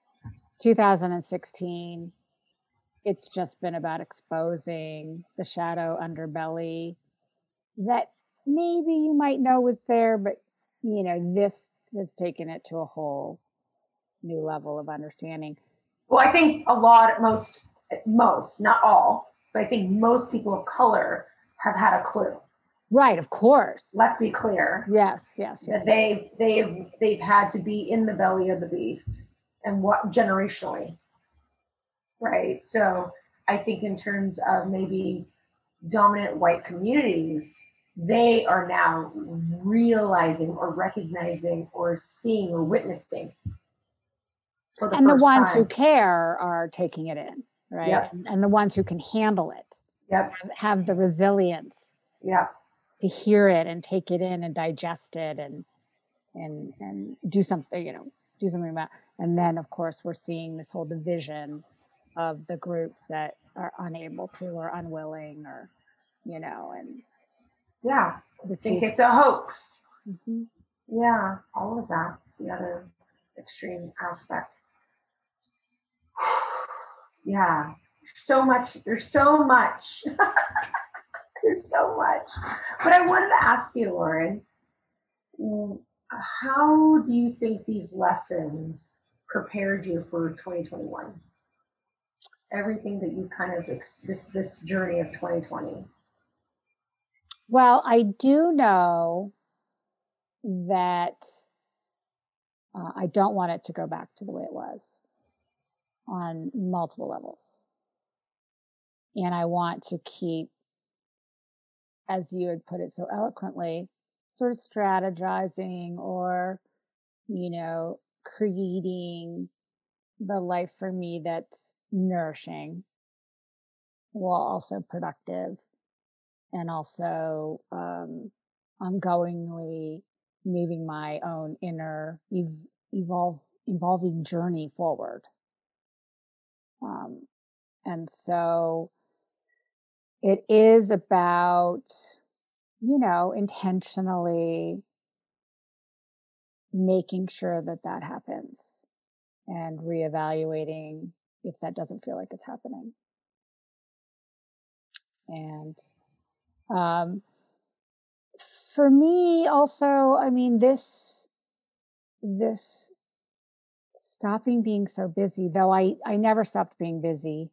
2016, it's just been about exposing the shadow underbelly that maybe you might know was there, but this has taken it to a whole new level of understanding. Well, I think most, not all, but I think most people of color have had a clue. Right, of course. Let's be clear. Yes. That they've had to be in the belly of the beast, and what generationally, right? So I think in terms of maybe dominant white communities, they are now realizing or recognizing or seeing or witnessing. And the ones who care are taking it in, right? Yep. And the ones who can handle it, yep, have the resilience, yep, to hear it and take it in and digest it and do something, do something about. And then, of course, we're seeing this whole division of the groups that are unable to or unwilling or, and yeah, I think it's a hoax. Mm-hmm. Yeah, all of that. The other extreme aspect. Yeah, so much. There's so much. There's so much. But I wanted to ask you, Lauren, how do you think these lessons prepared you for 2021? Everything that you kind of this journey of 2020. Well, I do know that I don't want it to go back to the way it was on multiple levels. And I want to keep, as you had put it so eloquently, sort of strategizing or, creating the life for me that's nourishing while also productive and also ongoingly moving my own inner evolving journey forward. And so it is about, intentionally making sure that happens and reevaluating if that doesn't feel like it's happening. And for me also, I mean, this stopping being so busy, though I never stopped being busy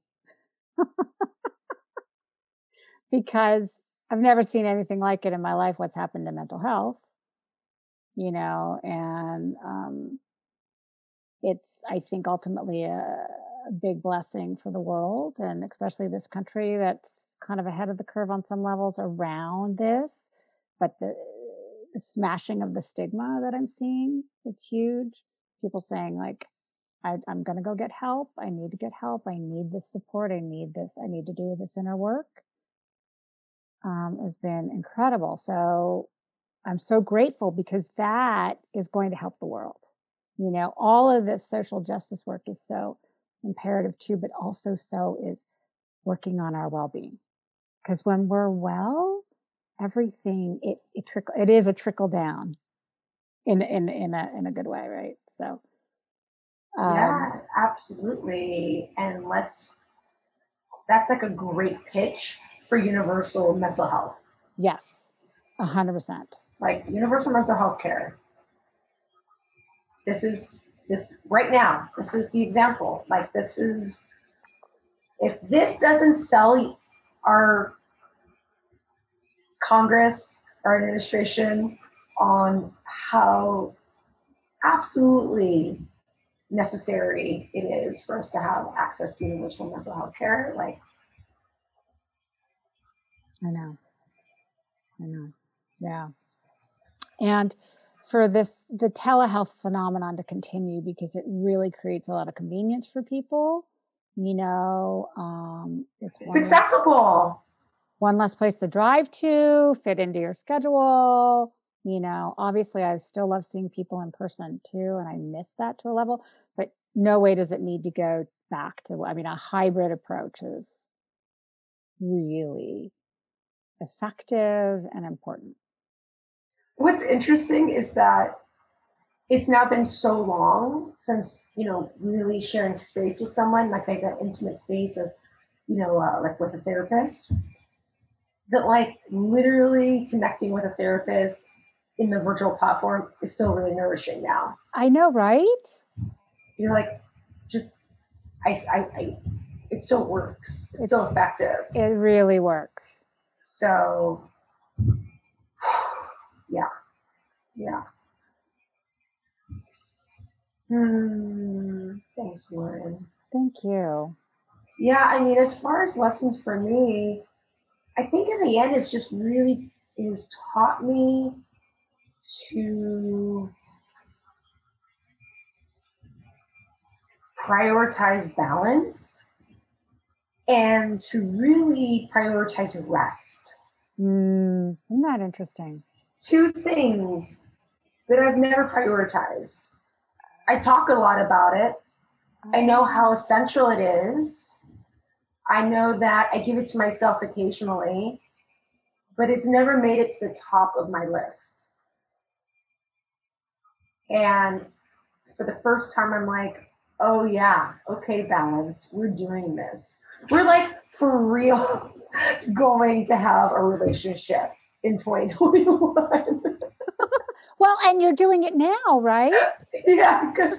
because I've never seen anything like it in my life, what's happened to mental health, and it's, I think, ultimately a big blessing for the world, and especially this country that's kind of ahead of the curve on some levels around this. But the smashing of the stigma that I'm seeing is huge. People saying like, I'm going to go get help. I need to get help. I need this support. I need this. I need to do this inner work. Has been incredible. So I'm so grateful because that is going to help the world. All of this social justice work is so imperative too, but also so is working on our well-being. Because when we're well, everything it is a trickle down in a good way, right? So yeah, absolutely. And that's like a great pitch for universal mental health. Yes, 100%. Like universal mental health care. This right now, this is the example. Like if this doesn't sell our Congress, our administration on how absolutely necessary it is for us to have access to universal mental health care. Like, I know. Yeah. And for the telehealth phenomenon to continue, because it really creates a lot of convenience for people, it's accessible. One less place to drive to, fit into your schedule. Obviously I still love seeing people in person too, and I miss that to a level, but no way does it need to go back to, a hybrid approach is really effective and important. What's interesting is that it's now been so long since, really sharing space with someone, like that intimate space of, like with a therapist, that like literally connecting with a therapist in the virtual platform is still really nourishing now. I know, right? You're like, just, it still works. It's still effective. It really works. So, yeah. Thanks, Lauren. Thank you. Yeah, as far as lessons for me, I think in the end, it's just really has taught me to prioritize balance and to really prioritize rest. Isn't that interesting? Two things that I've never prioritized. I talk a lot about it. I know how essential it is. I know that I give it to myself occasionally, but it's never made it to the top of my list. And for the first time, I'm like, oh yeah, okay, balance, we're doing this. We're like for real going to have a relationship in 2021. Well, and you're doing it now, right? Yeah, because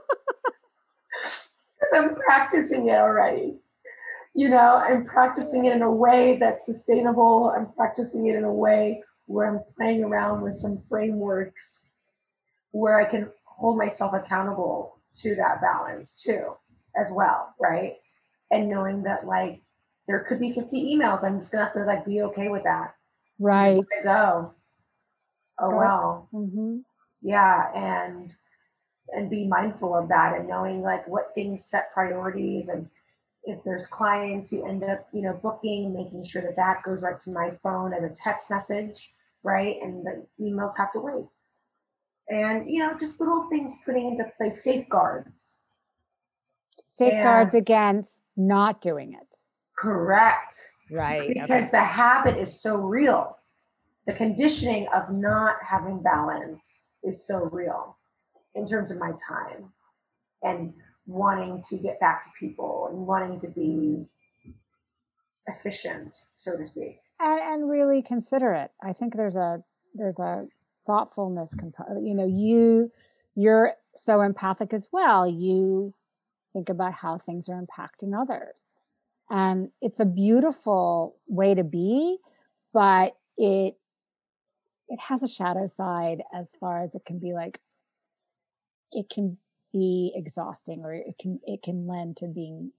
I'm practicing it already. I'm practicing it in a way that's sustainable. I'm practicing it in a way where I'm playing around with some frameworks where I can hold myself accountable to that balance too, as well, right? And knowing that like there could be 50 emails, I'm just gonna have to like be okay with that. Right. Just let it go. Oh well. Mm-hmm. Yeah, and be mindful of that, and knowing like what things set priorities, and if there's clients who end up, booking, making sure that that goes right to my phone as a text message, right? And the emails have to wait. And, just little things putting into place, safeguards. Safeguards against not doing it. Correct. Right. Because the habit is so real. The conditioning of not having balance is so real in terms of my time and wanting to get back to people and wanting to be efficient, so to speak. And really considerate. I think there's a thoughtfulness component. You're so empathic as well. You think about how things are impacting others. And it's a beautiful way to be, but it has a shadow side as far as it can be like, it can be exhausting, or it can lend to being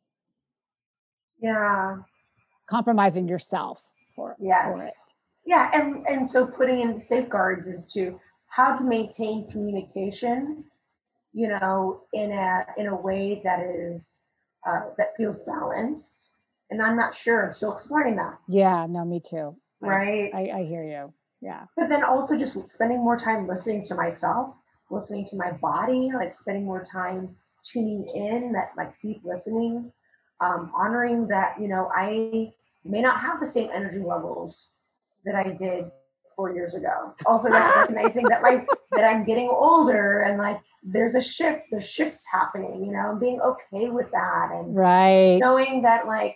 compromising yourself for it. Yeah, and so putting in safeguards is to how to maintain communication, in a way that is that feels balanced. And I'm not sure. I'm still exploring that. Yeah, no, me too. Right. I hear you. Yeah. But then also just spending more time listening to myself, listening to my body, like spending more time tuning in, that like deep listening, honoring that, I may not have the same energy levels that I did 4 years ago. Also recognizing that that I'm getting older, and like there's shifts happening, and being okay with that, and right, knowing that like,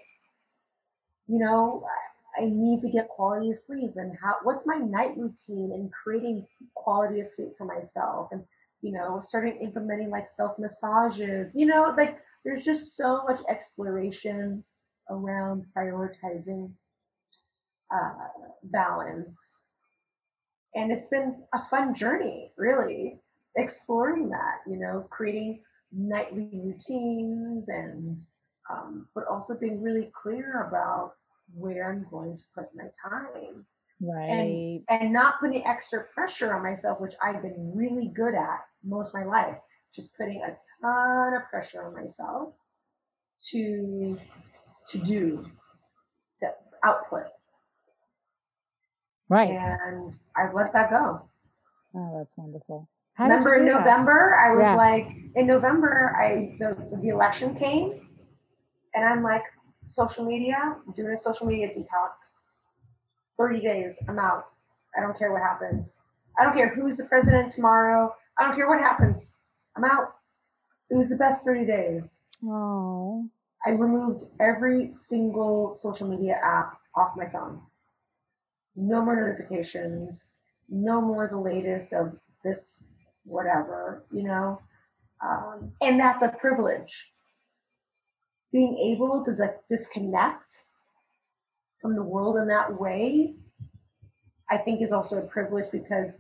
I need to get quality of sleep, and what's my night routine, and creating quality of sleep for myself, and starting implementing like self massages, like there's just so much exploration around prioritizing balance. And it's been a fun journey, really, exploring that, creating nightly routines and, but also being really clear about where I'm going to put my time. Right. And not putting extra pressure on myself, which I've been really good at most of my life, just putting a ton of pressure on myself to do, to output. Right. And I've let that go. Oh, that's wonderful. Remember in November, I was like, in November, the election came, and I'm like, social media, I'm doing a social media detox. 30 days, I'm out. I don't care what happens. I don't care who's the president tomorrow. I don't care what happens. I'm out. It was the best 30 days. Oh. I removed every single social media app off my phone. No more notifications. No more the latest of this, whatever, and that's a privilege. Being able to disconnect from the world in that way, I think is also a privilege, because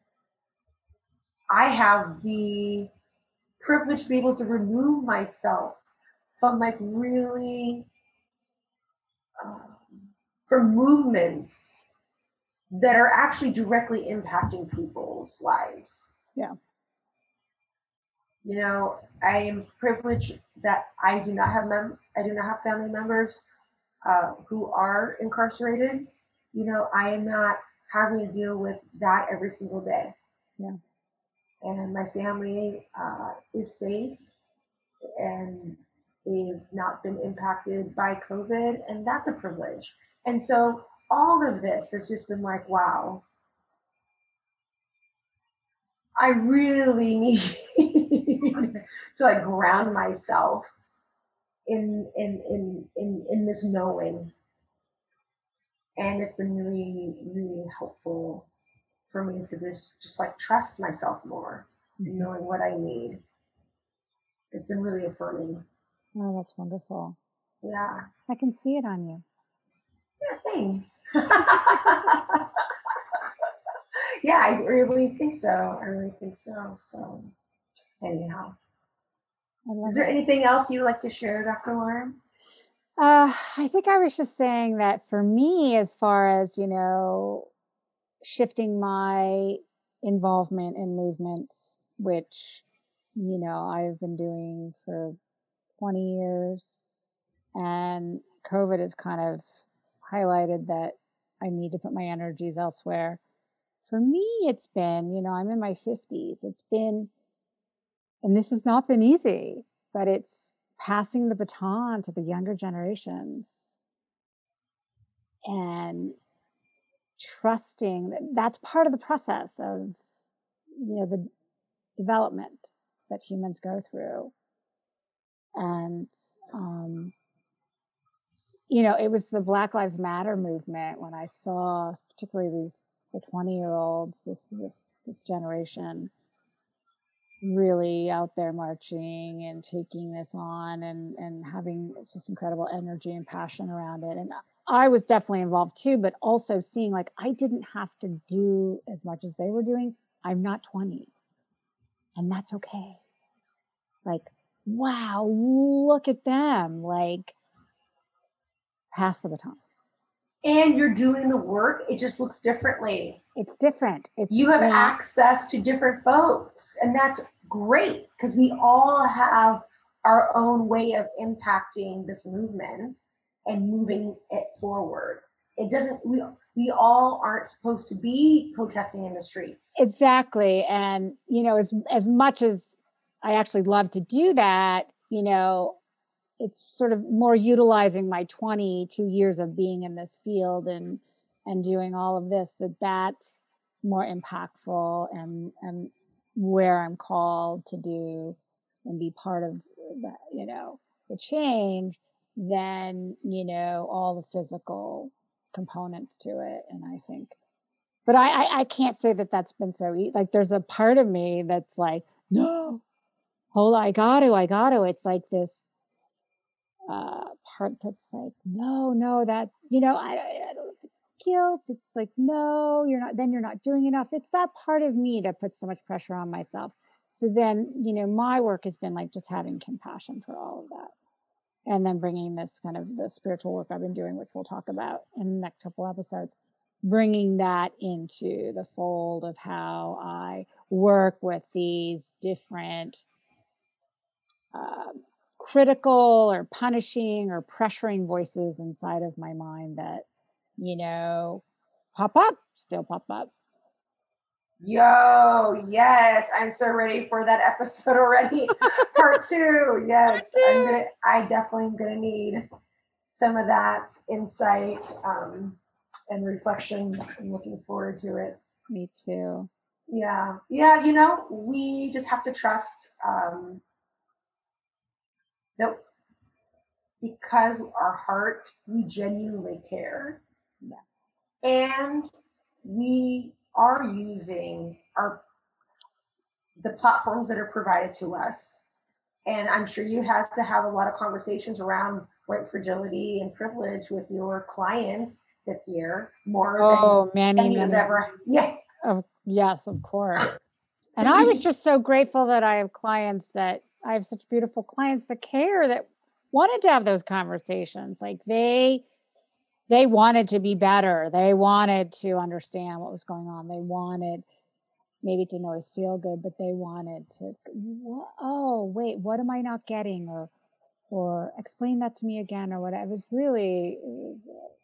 I have the privilege to be able to remove myself from really from movements that are actually directly impacting people's lives. Yeah. I am privileged that I do not have family members who are incarcerated. I am not having to deal with that every single day. Yeah. And my family is safe, and they've not been impacted by COVID, and that's a privilege. And so all of this has just been like, wow, I really need to ground myself in this knowing. And it's been really, really helpful for me to just trust myself more, knowing what I need. It's been really affirming. Oh, that's wonderful. Yeah. I can see it on you. Yeah, thanks. Yeah, I really think so. So anyhow. Is there anything else you'd like to share, Dr. Lauren? I think I was just saying that for me, as far as, shifting my involvement in movements, which, I've been doing for 20 years, and COVID has kind of highlighted that I need to put my energies elsewhere. For me, it's been, I'm in my 50s. It's been, and this has not been easy, but it's passing the baton to the younger generations and trusting that that's part of the process of, the development that humans go through. And, it was the Black Lives Matter movement when I saw particularly the 20-year-olds, this generation, really out there marching and taking this on and having just incredible energy and passion around it. And I was definitely involved too, but also seeing I didn't have to do as much as they were doing. I'm not 20, and that's okay. Wow, look at them, pass the baton. And you're doing the work. It just looks differently. It's different. You have access to different folks, and that's great, because we all have our own way of impacting this movement and moving it forward. It doesn't, we all aren't supposed to be protesting in the streets. Exactly. And, as much as I actually love to do that, it's sort of more utilizing my 22 years of being in this field and doing all of this, that's more impactful and where I'm called to do and be part of the, the change than, all the physical components to it. And I think, but I can't say that that's been so easy. There's a part of me that's no, hold on, I got to. It's this part that's no, that, I don't know if it's guilt. It's like, no, you're not, then you're not doing enough. It's that part of me that puts so much pressure on myself. So then, my work has been like just having compassion for all of that. And then bringing this kind of the spiritual work I've been doing, which we'll talk about in the next couple episodes, bringing that into the fold of how I work with these different critical or punishing or pressuring voices inside of my mind that, still pop up. Yo, yes, I'm so ready for that episode already. Part 2. Yes, I definitely am gonna need some of that insight and reflection. I'm looking forward to it. Me too. Yeah, we just have to trust that because our heart, we genuinely care. Yeah. And we are using the platforms that are provided to us. And I'm sure you had to have a lot of conversations around white fragility and privilege with your clients this year, more than you've ever. Yeah. Yes, of course. And I was just so grateful that I have such beautiful clients that care, that wanted to have those conversations. Like they wanted to be better. They wanted to understand what was going on. They wanted maybe to always feel good, but they wanted to, wait, what am I not getting? Or explain that to me again, or whatever. It was an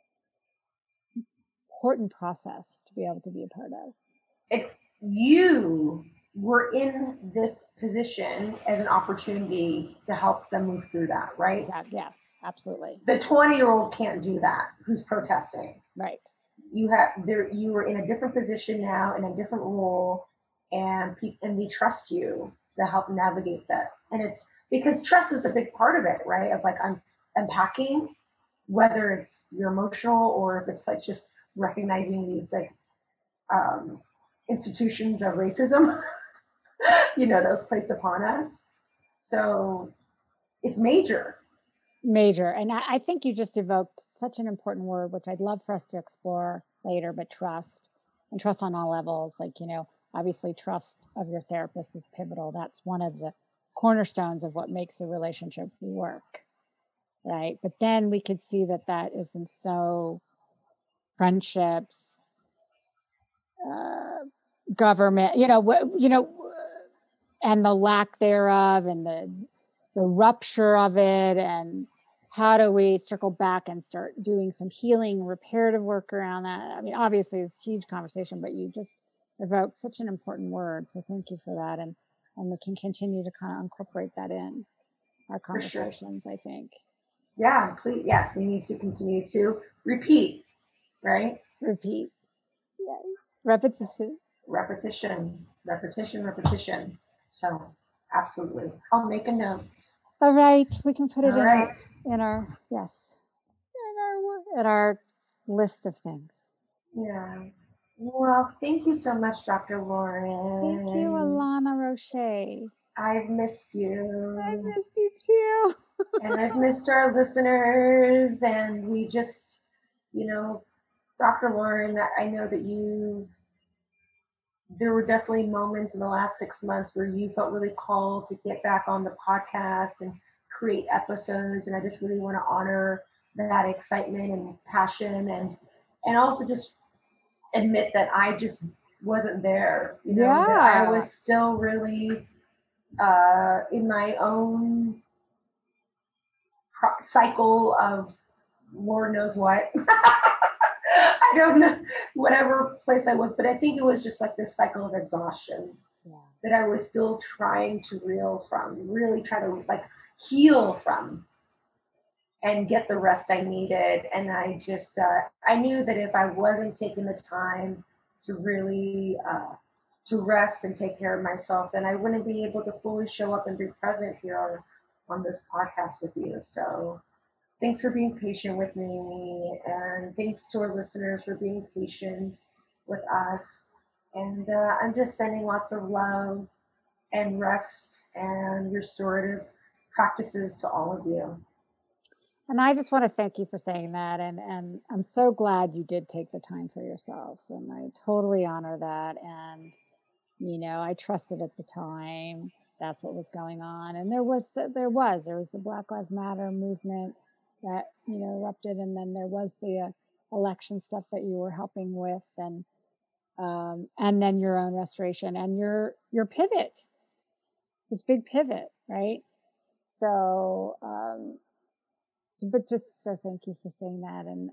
important process to be able to be a part of. You were in this position as an opportunity to help them move through that, right? Yeah, absolutely. The 20-year-old can't do that who's protesting. Right. You were in a different position now, in a different role, and they trust you to help navigate that. And it's because trust is a big part of it, right? Of like unpacking, whether it's your emotional or if it's like just recognizing these like institutions of racism, those placed upon us. So it's major. And I think you just evoked such an important word, which I'd love for us to explore later, but trust, and trust on all levels. Like, obviously trust of your therapist is pivotal. That's one of the cornerstones of what makes a relationship work, right? But then we could see that isn't so friendships, government, and the lack thereof, and the rupture of it, and how do we circle back and start doing some healing, reparative work around that? I mean, obviously it's a huge conversation, but you just evoked such an important word. So thank you for that. And we can continue to kind of incorporate that in our conversations, sure. I think. Yeah, please. Yes, we need to continue to repeat, right? Repeat. Yes. Repetition. So absolutely. I'll make a note. All right. We can put it in our list of things. Yeah. Well, thank you so much, Dr. Lauren. Thank you, Alana Roche. I've missed you. I've missed you too. And I've missed our listeners. And we just, Dr. Lauren, I know that there were definitely moments in the last 6 months where you felt really called to get back on the podcast and create episodes. And I just really want to honor that excitement and passion, and also just admit that I just wasn't there, that I was still really in my own cycle of Lord knows what. I don't know, whatever place I was, but I think it was just like this cycle of exhaustion that I was still trying to really try to like heal from and get the rest I needed. And I just, I knew that if I wasn't taking the time to really, to rest and take care of myself, then I wouldn't be able to fully show up and be present here on this podcast with you. So thanks for being patient with me, and thanks to our listeners for being patient with us. And I'm just sending lots of love and rest and restorative practices to all of you. And I just want to thank you for saying that. And I'm so glad you did take the time for yourself. And I totally honor that. And, I trusted at the time that's what was going on. And there was the Black Lives Matter movement that, erupted. And then there was the election stuff that you were helping with. And then your own restoration and your pivot, this big pivot, right? So, but just so thank you for saying that. And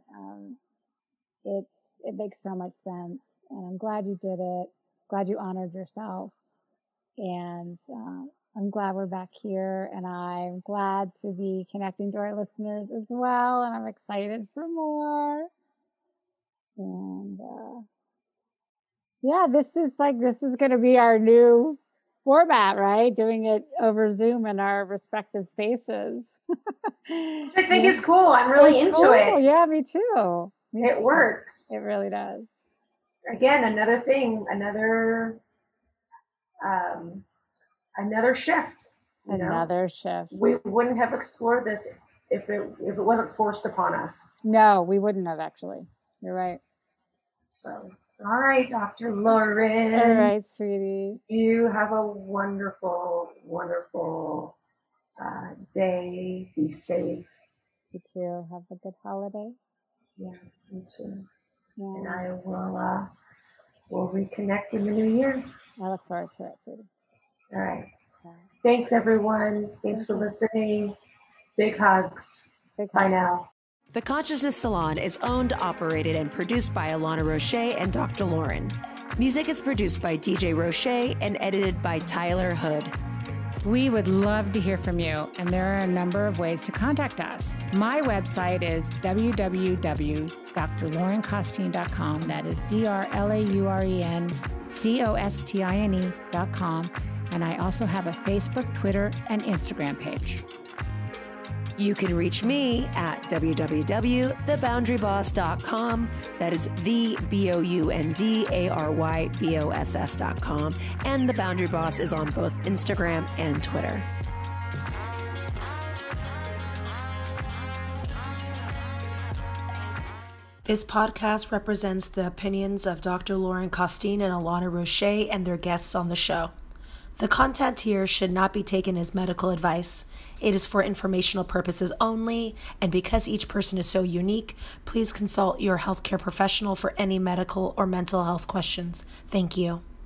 it makes so much sense. And I'm glad you did it. Glad you honored yourself. And I'm glad we're back here. And I'm glad to be connecting to our listeners as well. And I'm excited for more. And this is going to be our new format, right? Doing it over Zoom in our respective spaces. Which I think is cool. I'm really into it. Yeah, me too. It works. It really does. Again, another thing, another shift. Another shift. We wouldn't have explored this if it wasn't forced upon us. No, we wouldn't have actually. You're right. So, all right, Dr. Lauren. All right, sweetie. You have a wonderful, wonderful day. Be safe. You too. Have a good holiday. Yeah, me too. Yeah. And I will reconnect in the new year. I look forward to it, sweetie. All right. Thanks, everyone. Thanks for listening. Big hugs. Bye now. The Consciousness Salon is owned, operated, and produced by Alana Roche and Dr. Lauren. Music is produced by DJ Roche and edited by Tyler Hood. We would love to hear from you, and there are a number of ways to contact us. My website is www.drlaurencostine.com. That is DRLAURENCOSTINE.com. And I also have a Facebook, Twitter, and Instagram page. You can reach me at www.theboundaryboss.com. That is TheBoundryBoss.com. And The Boundary Boss is on both Instagram and Twitter. This podcast represents the opinions of Dr. Lauren Costine and Alana Roche and their guests on the show. The content here should not be taken as medical advice. It is for informational purposes only, and because each person is so unique, please consult your healthcare professional for any medical or mental health questions. Thank you.